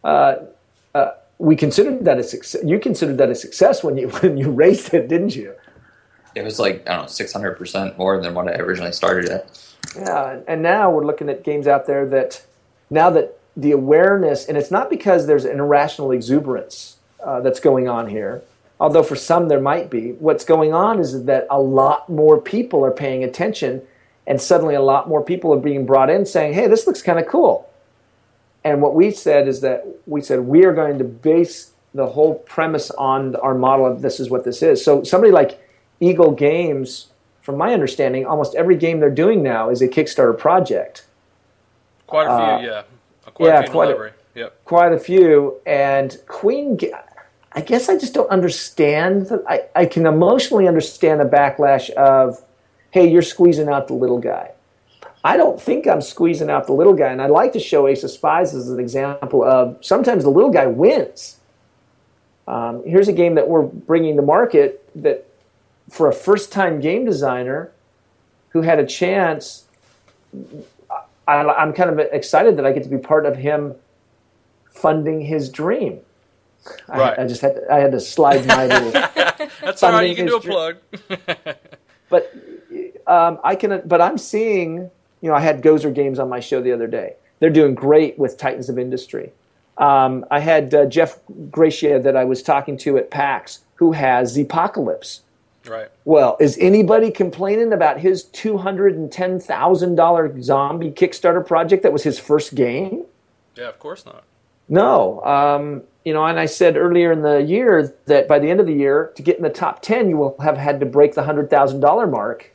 we considered that a success. You considered that a success when you raised it, didn't you? It was like, I don't know, 600% more than what I originally started at. Yeah, and now we're looking at games out there that, now that the awareness, and it's not because there's an irrational exuberance that's going on here, although for some there might be. What's going on is that a lot more people are paying attention, and suddenly a lot more people are being brought in saying, hey, this looks kind of cool. And what we said is that we are going to base the whole premise on our model of this is what this is. So somebody like Eagle Games, from my understanding, almost every game they're doing now is a Kickstarter project. Quite a few, yeah. Quite a few in the library. Yep. Quite a few. And Queen, I guess I just don't understand. I can emotionally understand the backlash of, hey, you're squeezing out the little guy. I don't think I'm squeezing out the little guy. And I'd like to show Ace of Spies as an example of sometimes the little guy wins. Here's a game that we're bringing to market that for a first-time game designer who had a chance, I'm kind of excited that I get to be part of him funding his dream. Right. I had to slide my little. That's all right. You can do a plug. But I'm seeing. I had Gozer Games on my show the other day. They're doing great with Titans of Industry. I had Jeff Gracia that I was talking to at PAX, who has Zepocalypse. Right. Well, is anybody complaining about his $210,000 zombie Kickstarter project that was his first game? Yeah, of course not. No. And I said earlier in the year that by the end of the year, to get in the top 10, you will have had to break the $100,000 mark.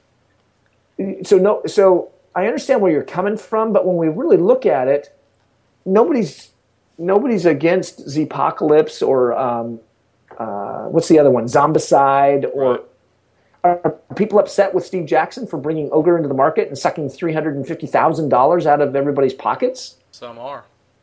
So I understand where you're coming from, but when we really look at it, nobody's against Zepocalypse or what's the other one, Zombicide, or right. Are people upset with Steve Jackson for bringing Ogre into the market and sucking $350,000 out of everybody's pockets? Some are.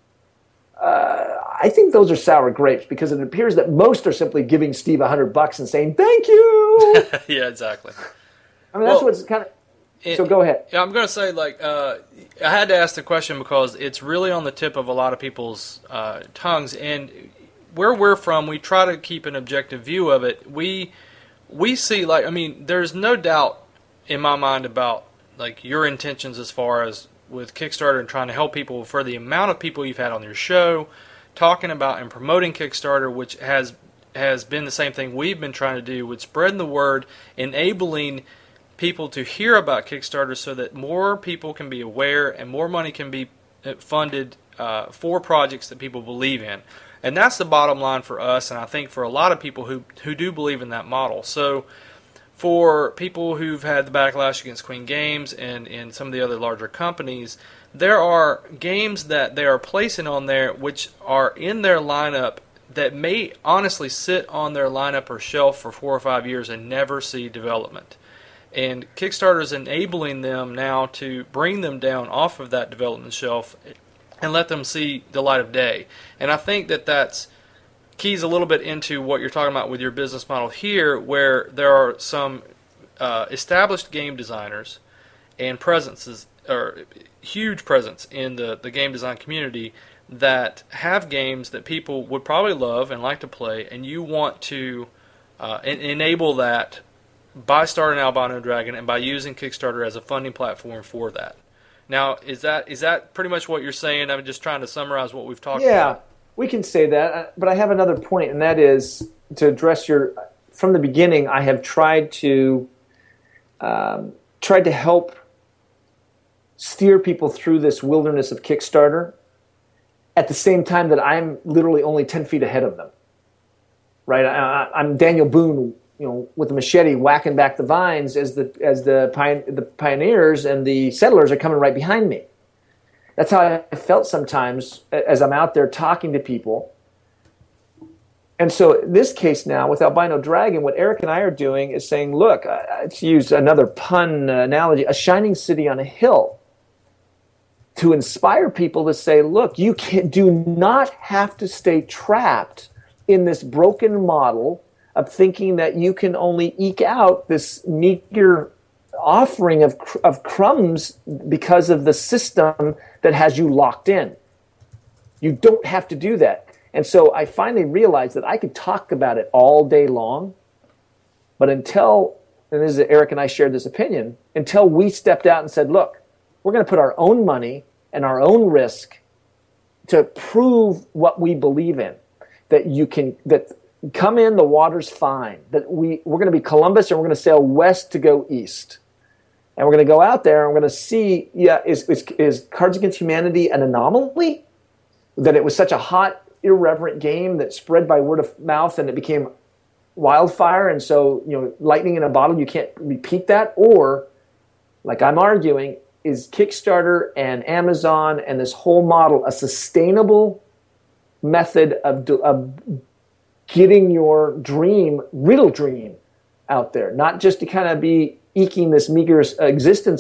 I think those are sour grapes because it appears that most are simply giving Steve $100 and saying thank you. Yeah, exactly. I mean, that's what's kind of. So go ahead. Yeah, I'm going to say, I had to ask the question because it's really on the tip of a lot of people's tongues. And where we're from, we try to keep an objective view of it. We see, there's no doubt in my mind about, your intentions as far as with Kickstarter and trying to help people for the amount of people you've had on your show, talking about and promoting Kickstarter, which has been the same thing we've been trying to do with spreading the word, enabling people to hear about Kickstarter so that more people can be aware and more money can be funded for projects that people believe in. And that's the bottom line for us, and I think for a lot of people who do believe in that model. So for people who've had the backlash against Queen Games and some of the other larger companies, there are games that they are placing on there which are in their lineup that may honestly sit on their lineup or shelf for 4 or 5 years and never see development. And Kickstarter is enabling them now to bring them down off of that development shelf and let them see the light of day. And I think that's keys a little bit into what you're talking about with your business model here, where there are some established game designers and presences, or huge presence in the game design community that have games that people would probably love and like to play, and you want to enable that by starting Albino Dragon and by using Kickstarter as a funding platform for that. Now, is that pretty much what you're saying? I'm just trying to summarize what we've talked about. Yeah, we can say that, but I have another point, and that is to address from the beginning, I have tried to help steer people through this wilderness of Kickstarter at the same time that I'm literally only 10 feet ahead of them. Right? I'm Daniel Boone, with a machete whacking back the vines as the pioneers and the settlers are coming right behind me. That's how I felt sometimes as I'm out there talking to people. And so in this case now, with Albino Dragon, what Eric and I are doing is saying, look, to use another pun analogy, a shining city on a hill, to inspire people to say, look, you do not have to stay trapped in this broken model of thinking that you can only eke out this meager offering of crumbs because of the system that has you locked in. You don't have to do that. And so I finally realized that I could talk about it all day long, but until, and this is Eric and I shared this opinion, until we stepped out and said, look, we're going to put our own money and our own risk to prove what we believe in, that you can, that come in, the water's fine, that we're going to be Columbus and we're going to sail west to go east. And we're going to go out there and we're going to see, is Cards Against Humanity an anomaly? That it was such a hot, irreverent game that spread by word of mouth and it became wildfire, and so, lightning in a bottle, you can't repeat that? Or, like I'm arguing, is Kickstarter and Amazon and this whole model a sustainable method of getting your dream, real dream, out there? Not just to kind of be eking this meager existence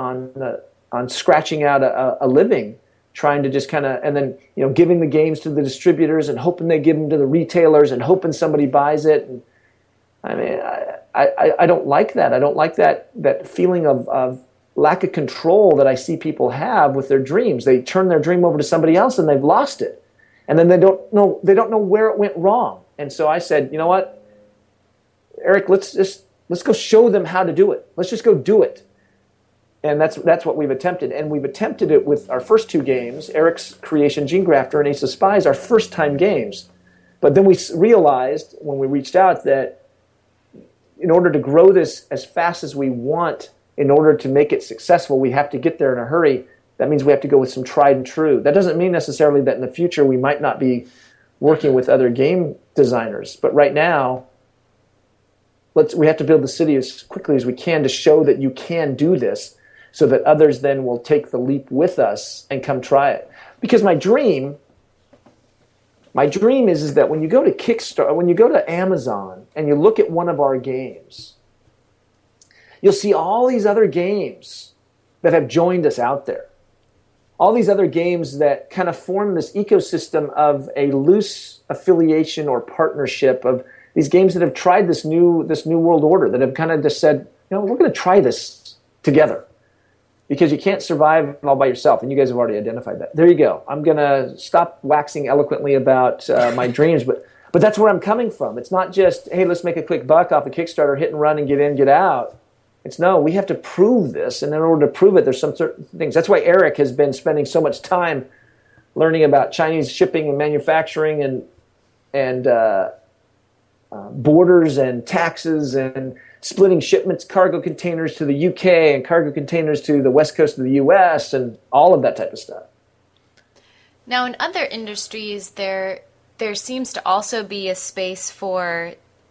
on scratching out a living, trying to just kind of, and then giving the games to the distributors and hoping they give them to the retailers and hoping somebody buys it. And I mean, I don't like that. I don't like that feeling of lack of control that I see people have with their dreams. They turn their dream over to somebody else and they've lost it, and then they don't know where it went wrong. And so I said, you know what, Eric, let's go show them how to do it. Let's just go do it. And that's what we've attempted. And we've attempted it with our first two games, Eric's creation, Gene Grafter, and Ace of Spies, our first-time games. But then we realized when we reached out that in order to grow this as fast as we want, in order to make it successful, we have to get there in a hurry. That means we have to go with some tried and true. That doesn't mean necessarily that in the future we might not be working with other game designers. But right now, we have to build the city as quickly as we can to show that you can do this, so that others then will take the leap with us and come try it. Because my dream is that when you go to Kickstarter, when you go to Amazon and you look at one of our games, you'll see all these other games that have joined us out there. All these other games that kind of form this ecosystem of a loose affiliation or partnership of these games that have tried this new world order, that have kind of just said, we're going to try this together. Because you can't survive all by yourself, and you guys have already identified that. There you go. I'm going to stop waxing eloquently about my dreams, but that's where I'm coming from. It's not just, hey, let's make a quick buck off a Kickstarter, hit and run and get in, get out. It's no, we have to prove this, and in order to prove it, there's some certain things. That's why Eric has been spending so much time learning about Chinese shipping and manufacturing and borders and taxes and splitting shipments, cargo containers to the UK and cargo containers to the west coast of the US and all of that type of stuff. Now, in other industries, there seems to also be a space for,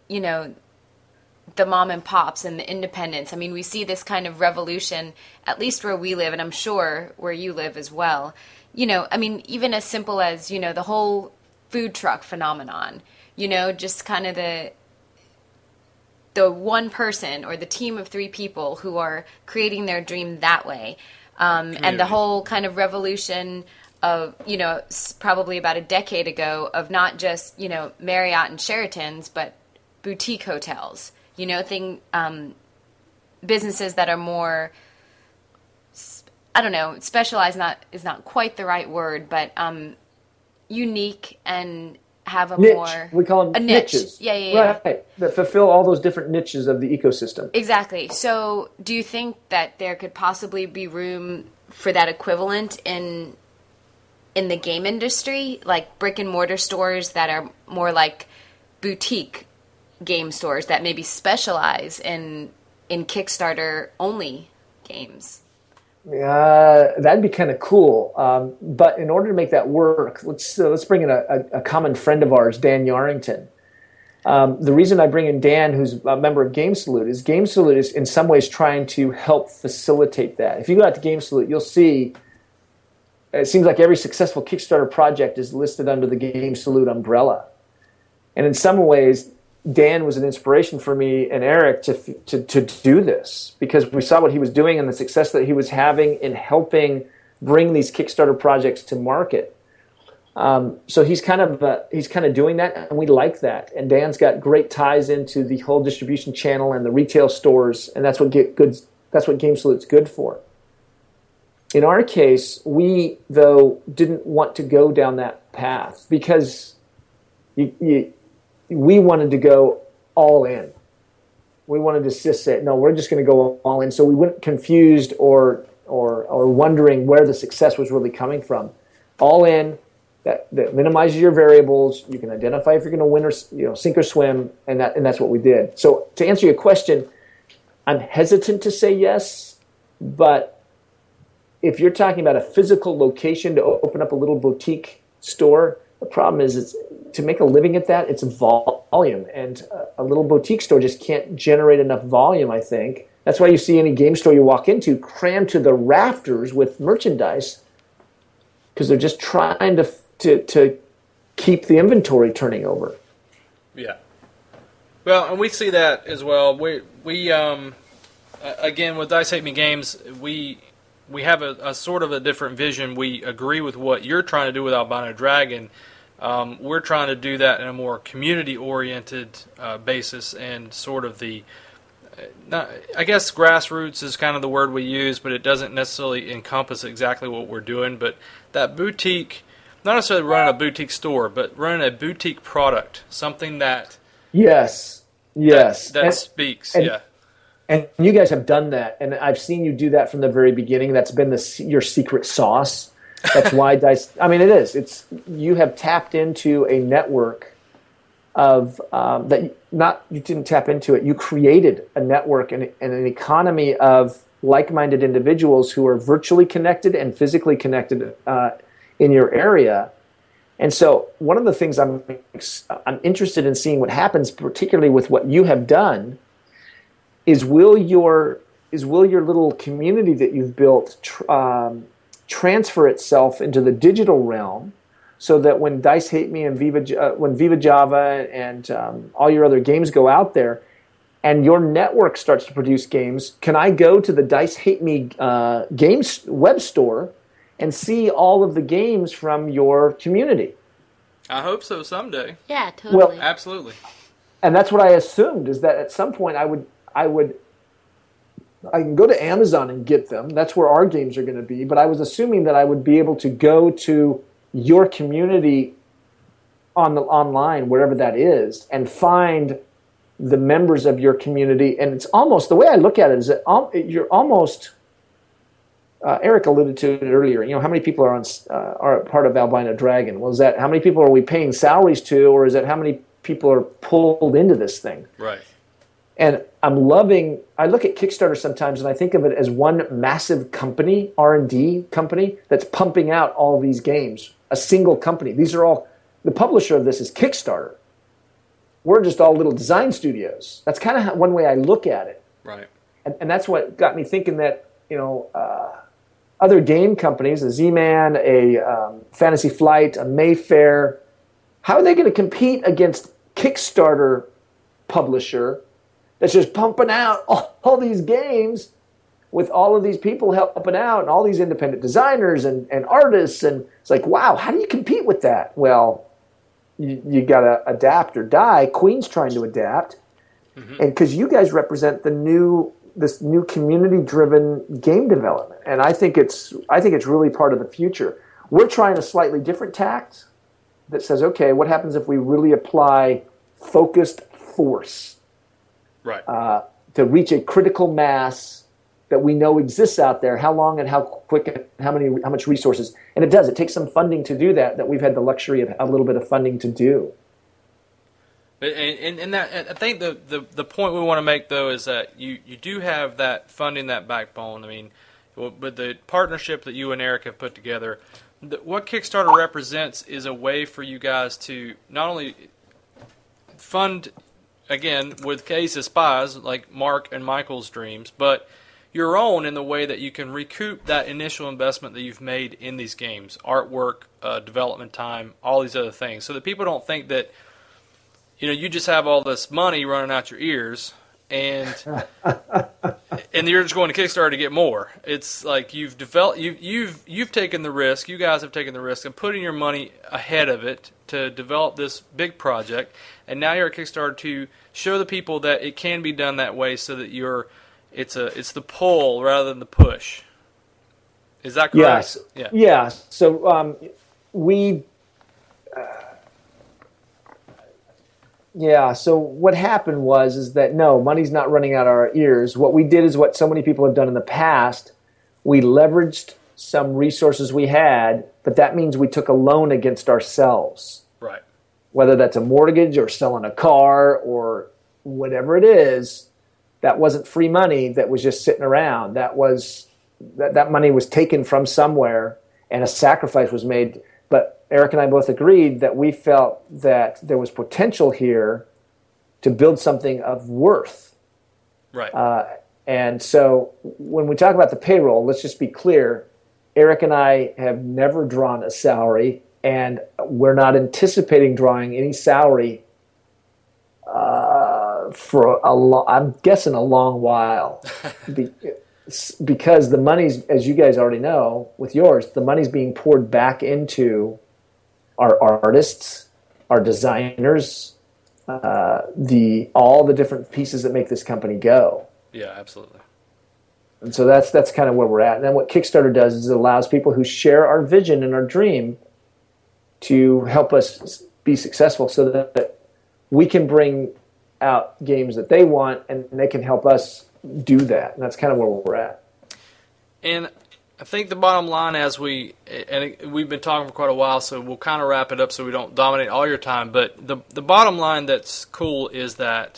the mom and pops and the independents. I mean, we see this kind of revolution, at least where we live, and I'm sure where you live as well. Even as simple as, the whole food truck phenomenon, just kind of the one person or the team of three people who are creating their dream that way. And the whole kind of revolution of, probably about a decade ago of not just, Marriott and Sheraton's, but boutique hotels, businesses that are more, specialized is not quite the right word, but unique and have a niche. More... We call them niches. Yeah. Right, that fulfill all those different niches of the ecosystem. Exactly. So do you think that there could possibly be room for that equivalent in the game industry? Like brick and mortar stores that are more like boutique game stores that maybe specialize in Kickstarter only games? That'd be kind of cool. But in order to make that work, let's bring in a common friend of ours, Dan Yarrington. The reason I bring in Dan, who's a member of Game Salute, is Game Salute is in some ways trying to help facilitate that. If you go out to Game Salute, you'll see it seems like every successful Kickstarter project is listed under the Game Salute umbrella. And in some ways, Dan was an inspiration for me and Eric to do this, because we saw what he was doing and the success that he was having in helping bring these Kickstarter projects to market. So he's kind of doing that, and we like that. And Dan's got great ties into the whole distribution channel and the retail stores, and that's what Game Salute's good for. In our case, we though didn't want to go down that path because we wanted to go all in. We wanted to just say, no, we're just going to go all in, so we weren't confused or wondering where the success was really coming from. All in. That minimizes your variables. You can identify if you're going to win or sink or swim, and that's what we did. So to answer your question, I'm hesitant to say yes, but if you're talking about a physical location to open up a little boutique store, the problem is to make a living at that, it's volume, and a little boutique store just can't generate enough volume, I think. That's why you see any game store you walk into crammed to the rafters with merchandise, because they're just trying to keep the inventory turning over. Yeah. Well, and we see that as well. We again, with Dice Hate Me Games, we have a sort of a different vision. We agree with what you're trying to do with Albino Dragon. We're trying to do that in a more community-oriented basis, and sort of I guess grassroots is kind of the word we use, but it doesn't necessarily encompass exactly what we're doing. But that boutique, not necessarily running a boutique store, but running a boutique product, something that that speaks. And you guys have done that, and I've seen you do that from the very beginning. That's been your secret sauce. That's why Dice. I mean, it is. It's you have tapped into a network of you didn't tap into it. You created a network and an economy of like-minded individuals who are virtually connected and physically connected in your area. And so one of the things I'm interested in seeing what happens, particularly with what you have done, is will your little community that you've built transfer itself into the digital realm, so that when Dice Hate Me and when Viva Java and all your other games go out there, and your network starts to produce games, can I go to the Dice Hate Me games web store and see all of the games from your community? I hope so someday. Yeah, totally. Well, absolutely. And that's what I assumed, is that at some point I can go to Amazon and get them. That's where our games are going to be. But I was assuming that I would be able to go to your community online, wherever that is, and find the members of your community. And it's almost, the way I look at it is that you're almost, Eric alluded to it earlier, how many people are part of Albino Dragon? Well, is that how many people are we paying salaries to, or is that how many people are pulled into this thing? Right. And I look at Kickstarter sometimes and I think of it as one massive company, R&D company, that's pumping out all these games. A single company. The publisher of this is Kickstarter. We're just all little design studios. That's kind of one way I look at it. Right. And that's what got me thinking that, other game companies, a Z-Man, a Fantasy Flight, a Mayfair, how are they going to compete against Kickstarter publisher that's just pumping out all these games with all of these people helping out and all these independent designers and artists? And it's like, wow, how do you compete with that? Well, you got to adapt or die. Queen's trying to adapt. Mm-hmm. And because you guys represent this new community-driven game development, and I think it's really part of the future. We're trying a slightly different tact that says, okay, what happens if we really apply focused force, right, to reach a critical mass that we know exists out there? How long and how quick and how much resources? And it does. It takes some funding to do that. That we've had the luxury of a little bit of funding to do. And that, I think the point we want to make, though, is that you do have that funding, that backbone. I mean, with the partnership that you and Eric have put together, what Kickstarter represents is a way for you guys to not only fund, again, with Case of Spies, like Mark and Michael's dreams, but your own in the way that you can recoup that initial investment that you've made in these games, artwork, development time, all these other things, so that people don't think that you just have all this money running out your ears and you're just going to Kickstarter to get more. It's like you've taken the risk. You guys have taken the risk of putting your money ahead of it to develop this big project, and now you're at Kickstarter to show the people that it can be done that way, so that it's the pull rather than the push. Is that correct? Yes. Yeah. So we. Yeah, so what happened is that no, money's not running out our ears. What we did is what so many people have done in the past. We leveraged some resources we had, but that means we took a loan against ourselves. Right. Whether that's a mortgage or selling a car or whatever it is, that wasn't free money that was just sitting around. That money was taken from somewhere and a sacrifice was made. But Eric and I both agreed that we felt that there was potential here to build something of worth. Right. And so when we talk about the payroll, let's just be clear. Eric and I have never drawn a salary, and we're not anticipating drawing any salary for I'm guessing a long while. Because the money's, as you guys already know, with yours, the money's being poured back into our artists, our designers, all the different pieces that make this company go. Yeah, absolutely. And so that's kind of where we're at. And then what Kickstarter does is it allows people who share our vision and our dream to help us be successful, so that we can bring out games that they want, and they can help us do that. And that's kind of where we're at. And I think the bottom line, we've been talking for quite a while, so we'll kind of wrap it up so we don't dominate all your time, but the bottom line that's cool is that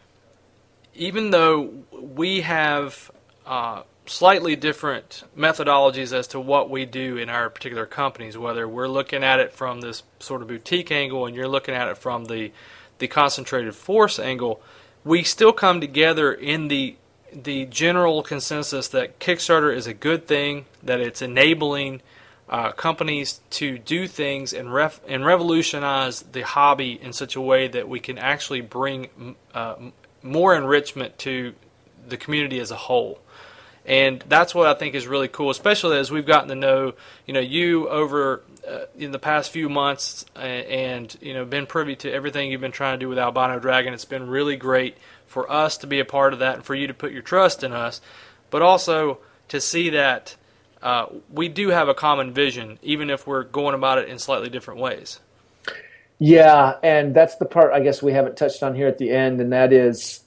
even though we have slightly different methodologies as to what we do in our particular companies, whether we're looking at it from this sort of boutique angle and you're looking at it from the concentrated force angle, we still come together in the general consensus that Kickstarter is a good thing, that it's enabling companies to do things and revolutionize the hobby in such a way that we can actually bring more enrichment to the community as a whole. And that's what I think is really cool, especially as we've gotten to know, you over in the past few months, and been privy to everything you've been trying to do with Albino Dragon. It's been really great for us to be a part of that and for you to put your trust in us, but also to see that we do have a common vision, even if we're going about it in slightly different ways. Yeah, and that's the part I guess we haven't touched on here at the end, and that is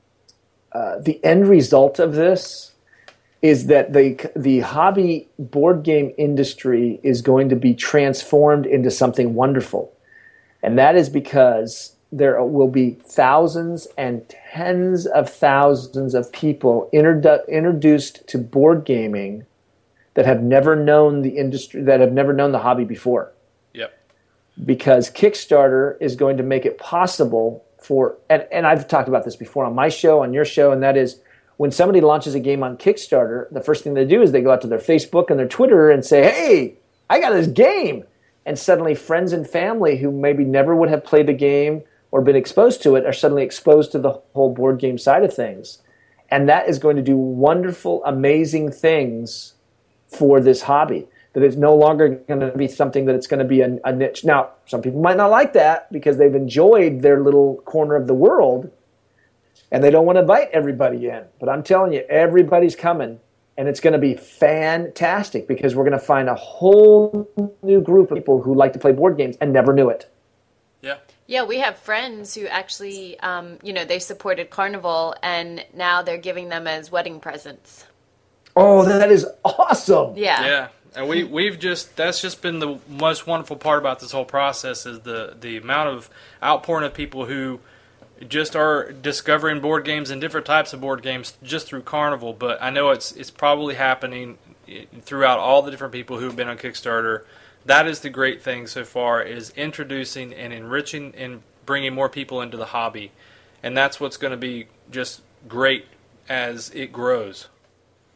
the end result of this is that the hobby board game industry is going to be transformed into something wonderful. And that is because there will be thousands and tens of thousands of people introduced to board gaming that have never known the industry, that have never known the hobby before. Yep. Because Kickstarter is going to make it possible for, and I've talked about this before on my show, on your show, and that is, when somebody launches a game on Kickstarter, the first thing they do is they go out to their Facebook and their Twitter and say, hey, I got this game. And suddenly friends and family who maybe never would have played the game or been exposed to it are suddenly exposed to the whole board game side of things. And that is going to do wonderful, amazing things for this hobby. That it's no longer going to be something that it's going to be a niche. Now, some people might not like that because they've enjoyed their little corner of the world, and they don't want to invite everybody in. But I'm telling you, everybody's coming, and it's going to be fantastic because we're going to find a whole new group of people who like to play board games and never knew it. Yeah. Yeah, we have friends who actually, they supported Carnival, and now they're giving them as wedding presents. Oh, that is awesome. Yeah. Yeah. And that's just been the most wonderful part about this whole process is the amount of outpouring of people who just are discovering board games and different types of board games just through Carnival. But I know it's probably happening throughout all the different people who have been on Kickstarter. That is the great thing so far, is introducing and enriching and bringing more people into the hobby. And that's what's going to be just great as it grows.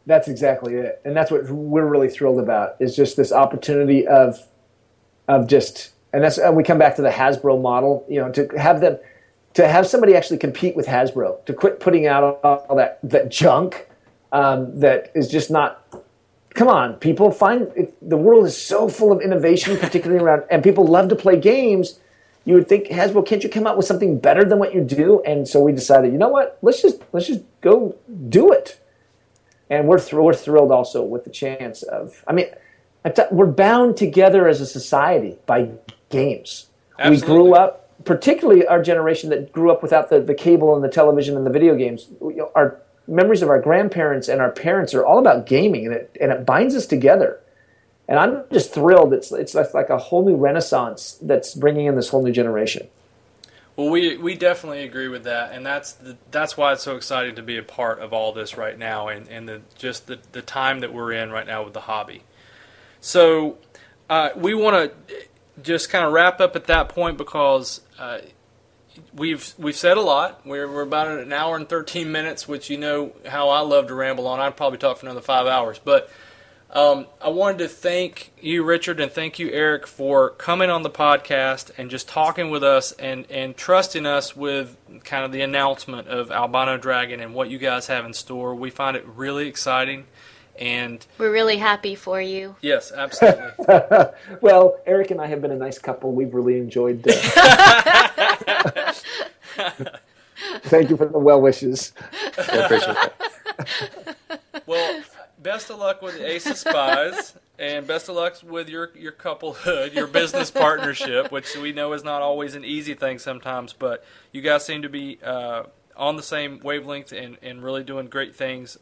That's exactly it, and that's what we're really thrilled about. Is just this opportunity of just, and we come back to the Hasbro model. To have somebody actually compete with Hasbro, to quit putting out all that junk that is just not. Come on, people! The world is so full of innovation, particularly around, and people love to play games. You would think, Hasbro, can't you come out with something better than what you do? And so we decided, you know what? Let's just go do it. And we're thrilled also with the chance of. I mean, we're bound together as a society by games. Absolutely. We grew up, particularly our generation that grew up without the cable and the television and the video games. Our memories of our grandparents and our parents are all about gaming, and it binds us together. And I'm just thrilled. It's like a whole new renaissance that's bringing in this whole new generation. Well, we definitely agree with that, and that's why it's so exciting to be a part of all this right now, and the time that we're in right now with the hobby. So we want to just kind of wrap up at that point because we've said a lot. We're about an hour and 13 minutes, which you know how I love to ramble on. I'd probably talk for another 5 hours, but. I wanted to thank you, Richard, and thank you, Eric, for coming on the podcast and just talking with us and trusting us with kind of the announcement of Albino Dragon and what you guys have in store. We find it really exciting, and we're really happy for you. Yes, absolutely. Well, Eric and I have been a nice couple. We've really enjoyed Thank you for the well wishes. I appreciate that. Well, best of luck with Ace of Spies, and best of luck with your couplehood, your business partnership, which we know is not always an easy thing sometimes, but you guys seem to be on the same wavelength and really doing great things.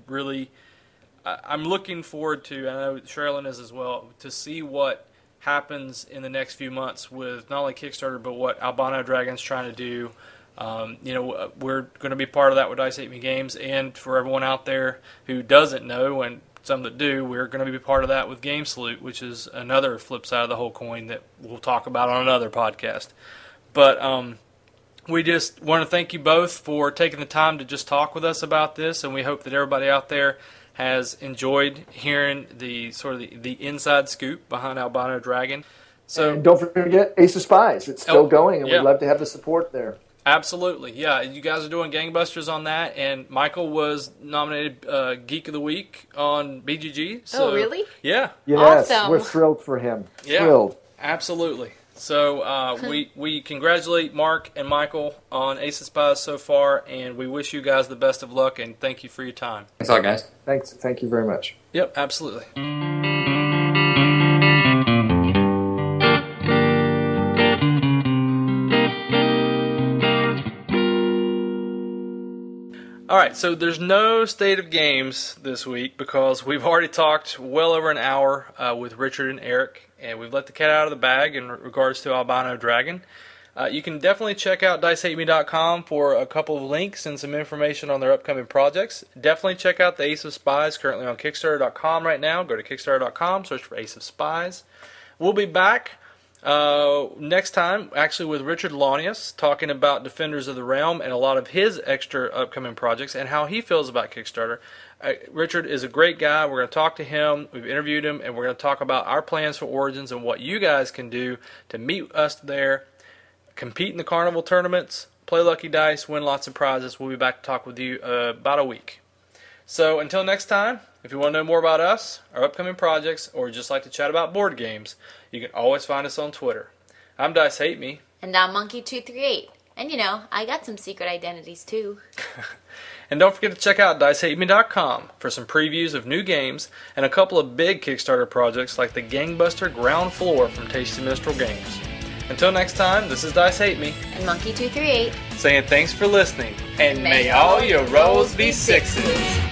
I'm looking forward to, I know Sherilyn is as well, to see what happens in the next few months with not only Kickstarter, but what Albino Dragon's trying to do. We're going to be part of that with Dice Hate Me Games, and for everyone out there who doesn't know, and some that do, we're going to be part of that with Game Salute, which is another flip side of the whole coin that we'll talk about on another podcast. But we just want to thank you both for taking the time to just talk with us about this, and we hope that everybody out there has enjoyed hearing the inside scoop behind Albino Dragon. So, and don't forget Ace of Spies. It's still going, and we'd love to have the support there. Absolutely, yeah. You guys are doing gangbusters on that, and Michael was nominated Geek of the Week on BGG. So, oh, really? Yeah. Yes, awesome. We're thrilled for him. Yeah, thrilled. Absolutely. So we congratulate Mark and Michael on Ace of Spies so far, and we wish you guys the best of luck, and thank you for your time. Thanks a lot, guys. Thank you very much. Yep, absolutely. All right, so there's no State of Games this week because we've already talked well over an hour with Richard and Eric, and we've let the cat out of the bag in regards to Albino Dragon. You can definitely check out DiceHateMe.com for a couple of links and some information on their upcoming projects. Definitely check out the Ace of Spies, currently on Kickstarter.com right now. Go to Kickstarter.com, search for Ace of Spies. We'll be back next time, actually with Richard Launius, talking about Defenders of the Realm and a lot of his extra upcoming projects and how he feels about Kickstarter. Richard is a great guy. We're going to talk to him. We've interviewed him, and we're going to talk about our plans for Origins and what you guys can do to meet us there, compete in the carnival tournaments, play lucky dice, win lots of prizes. We'll be back to talk with you about a week. So until next time, if you want to know more about us, our upcoming projects, or just like to chat about board games, you can always find us on Twitter. I'm Dice Hate Me. And I'm Monkey238. And I got some secret identities too. And don't forget to check out DiceHateMe.com for some previews of new games and a couple of big Kickstarter projects like the Gangbuster Ground Floor from Tasty Minstrel Games. Until next time, this is Dice Hate Me. And Monkey238. Saying thanks for listening. And may all your rolls be sixes.